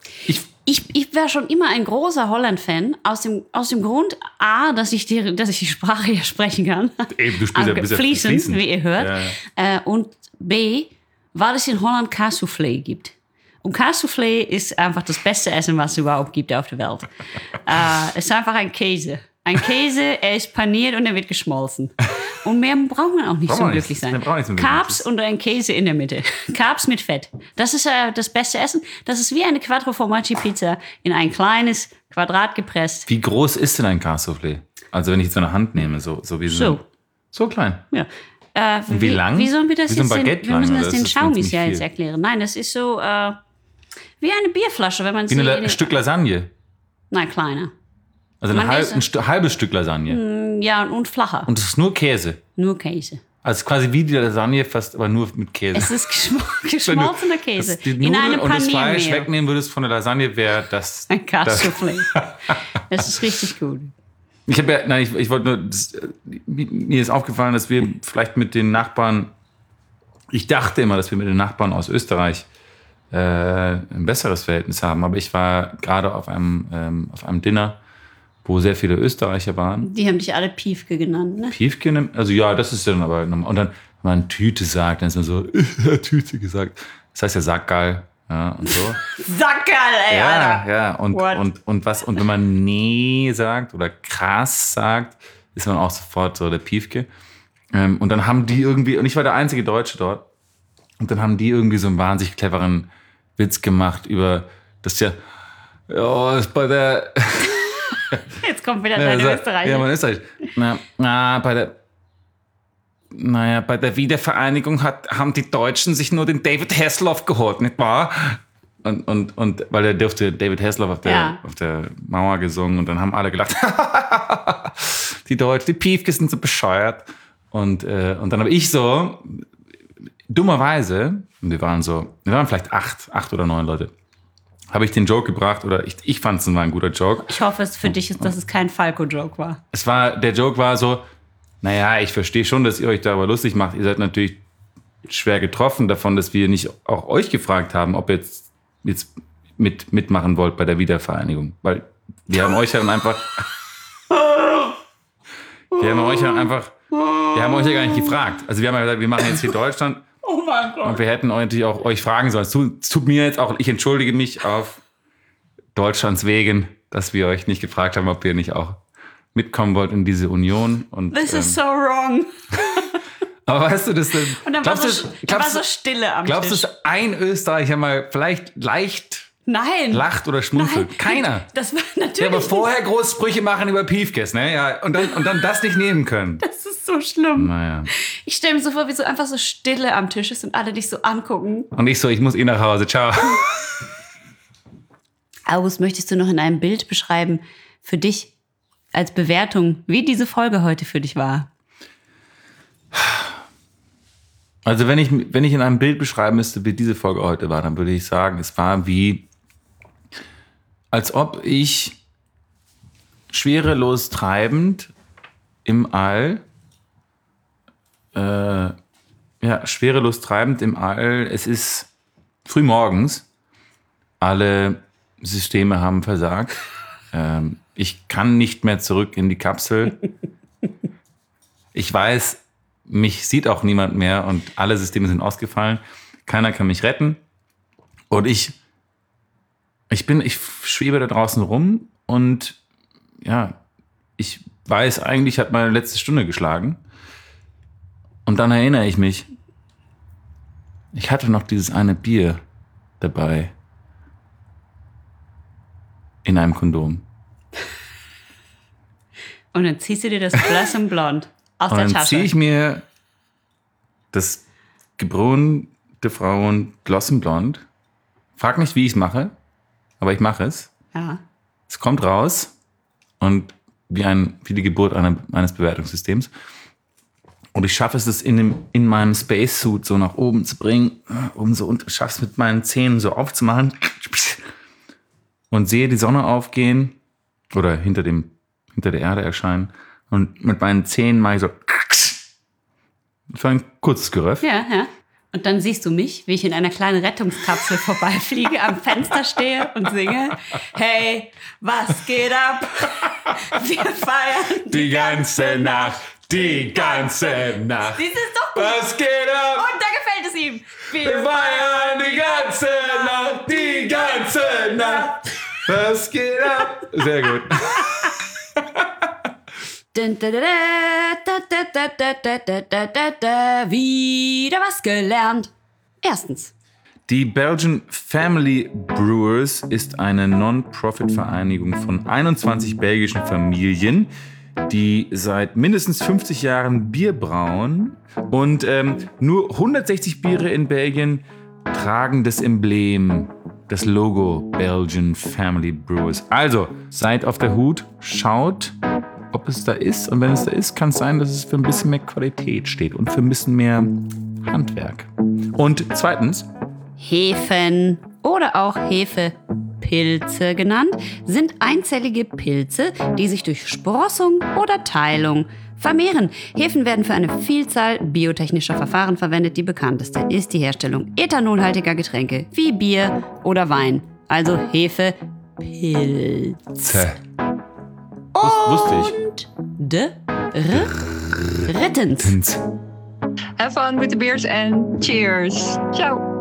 Ich war schon immer ein großer Holland-Fan, aus dem Grund, A, dass ich die Sprache ja sprechen kann. Eben, du spielst ja bis fließend, wie ihr hört. Ja. Und B, weil es in Holland Kaassoufflé gibt. Und Kaassoufflé ist einfach das beste Essen, was es überhaupt gibt auf der Welt. Es ist einfach ein Käse. Ein Käse, er ist paniert und er wird geschmolzen. Und mehr braucht man auch nicht zum glücklich sein. Carbs und ein Käse in der Mitte. Carbs mit Fett. Das ist das beste Essen. Das ist wie eine Quattro Formaggi Pizza in ein kleines Quadrat gepresst. Wie groß ist denn ein Kaassoufflé? Also wenn ich jetzt so eine Hand nehme, so wie so klein. Ja. Und wie lang? Wie sollen wir das wie so ein Baguette wir müssen das den Schaumis ja jetzt erklären. Nein, das ist so wie eine Bierflasche, wenn man wie ein Stück Lasagne. Nein, kleiner. Also ein halbes Stück Lasagne. Ja, und flacher. Und es ist nur Käse. Nur Käse. Also quasi wie die Lasagne, fast aber nur mit Käse. Es ist geschmolzener Käse. Die Nudeln in einem und das Fleisch wegnehmen würdest von der Lasagne, wäre das... Ein Kaassoufflé. Das ist richtig gut. Ich wollte nur... Mir ist aufgefallen, dass wir vielleicht mit den Nachbarn... Ich dachte immer, dass wir mit den Nachbarn aus Österreich ein besseres Verhältnis haben. Aber ich war gerade auf einem Dinner, wo sehr viele Österreicher waren. Die haben dich alle Piefke genannt, ne? Piefke? Also ja, das ist dann aber... Und dann, wenn man Tüte sagt, dann ist man so, Tüte gesagt. Das heißt ja Sackgeil. Ja, und so. Sackgeil, ey, Alter. Ja, und wenn man nee sagt oder krass sagt, ist man auch sofort so der Piefke. Und dann haben die irgendwie, und ich war der einzige Deutsche dort, und dann haben die irgendwie so einen wahnsinnig cleveren Witz gemacht über das ist bei der... Jetzt kommt wieder dein Österreich. Ja, mein Österreich. Bei der Wiedervereinigung haben die Deutschen sich nur den David Hasselhoff geholt, nicht wahr? Und weil der durfte David Hasselhoff auf der Mauer gesungen und dann haben alle gelacht. Die Deutschen, die Piefke sind so bescheuert. Und dann habe ich so, dummerweise, und wir waren vielleicht 8 oder 9 Leute, habe ich den Joke gebracht, oder ich fand es ein guter Joke. Ich hoffe, es für dich ist, dass es kein Falco-Joke war. Der Joke war so, naja, ich verstehe schon, dass ihr euch darüber lustig macht. Ihr seid natürlich schwer getroffen davon, dass wir nicht auch euch gefragt haben, ob ihr jetzt mitmachen wollt bei der Wiedervereinigung. Weil wir haben euch ja dann einfach... wir haben euch ja gar nicht gefragt. Also wir haben ja gesagt, wir machen jetzt hier Deutschland. Oh mein Gott. Und wir hätten natürlich auch euch fragen sollen. Es tut mir jetzt auch, ich entschuldige mich auf Deutschlands Wegen, dass wir euch nicht gefragt haben, ob ihr nicht auch mitkommen wollt in diese Union. Und, This is so wrong. Aber weißt du, das... Und dann war so Stille am Tisch. Glaubst du, dass ein Österreicher mal vielleicht leicht lacht oder schmunzelt? Nein. Keiner. Das war natürlich... Der aber vorher große Sprüche machen über Piefkes, ne? Ja, und dann das nicht nehmen können. Das ist so schlimm. Naja. Ich stelle mir so vor, wie so einfach so Stille am Tisch ist und alle dich so angucken. Und ich muss nach Hause. Ciao. August, möchtest du noch in einem Bild beschreiben für dich als Bewertung, wie diese Folge heute für dich war? Also wenn ich in einem Bild beschreiben müsste, wie diese Folge heute war, dann würde ich sagen, es war wie, als ob ich schwerelos treibend im All, schwerelos treibend im All, es ist früh morgens, alle Systeme haben versagt, ich kann nicht mehr zurück in die Kapsel, ich weiß, mich sieht auch niemand mehr und alle Systeme sind ausgefallen, keiner kann mich retten und ich schwebe da draußen rum und ja, ich weiß, eigentlich hat meine letzte Stunde geschlagen. Und dann erinnere ich mich, ich hatte noch dieses eine Bier dabei. In einem Kondom. Und dann ziehst du dir das Blossom Blonde aus der Tasche. Und dann ziehe ich mir das gebrannte Frauen Blossom Blonde. Frag nicht, wie ich es mache, aber ich mache es. Ja. Es kommt raus und wie die Geburt eines Bewertungssystems. Und ich schaffe es, in meinem Spacesuit so nach oben zu bringen, und schaffe es mit meinen Zähnen so aufzumachen und sehe die Sonne aufgehen oder hinter der Erde erscheinen und mit meinen Zähnen mache ich so für ein kurzes Geröff. Ja. Und dann siehst du mich, wie ich in einer kleinen Rettungskapsel vorbeifliege, am Fenster stehe und singe, hey, was geht ab? Wir feiern die ganze Nacht, die ganze Nacht. Dies ist doch gut. Was geht ab? Und da gefällt es ihm. Wir feiern die ganze Nacht, die ganze Nacht. Was geht ab? Sehr gut. Wieder was gelernt. Erstens. Die Belgian Family Brewers ist eine Non-Profit-Vereinigung von 21 belgischen Familien, die seit mindestens 50 Jahren Bier brauen. Und nur 160 Biere in Belgien tragen das Emblem, das Logo Belgian Family Brewers. Also, seid auf der Hut, schaut, ob es da ist. Und wenn es da ist, kann es sein, dass es für ein bisschen mehr Qualität steht und für ein bisschen mehr Handwerk. Und zweitens, Hefen oder auch Hefepilze genannt, sind einzellige Pilze, die sich durch Sprossung oder Teilung vermehren. Hefen werden für eine Vielzahl biotechnischer Verfahren verwendet. Die bekannteste ist die Herstellung ethanolhaltiger Getränke wie Bier oder Wein. Also Hefepilz. wusste ich. Drittens. Have fun with the beers and cheers. Ciao.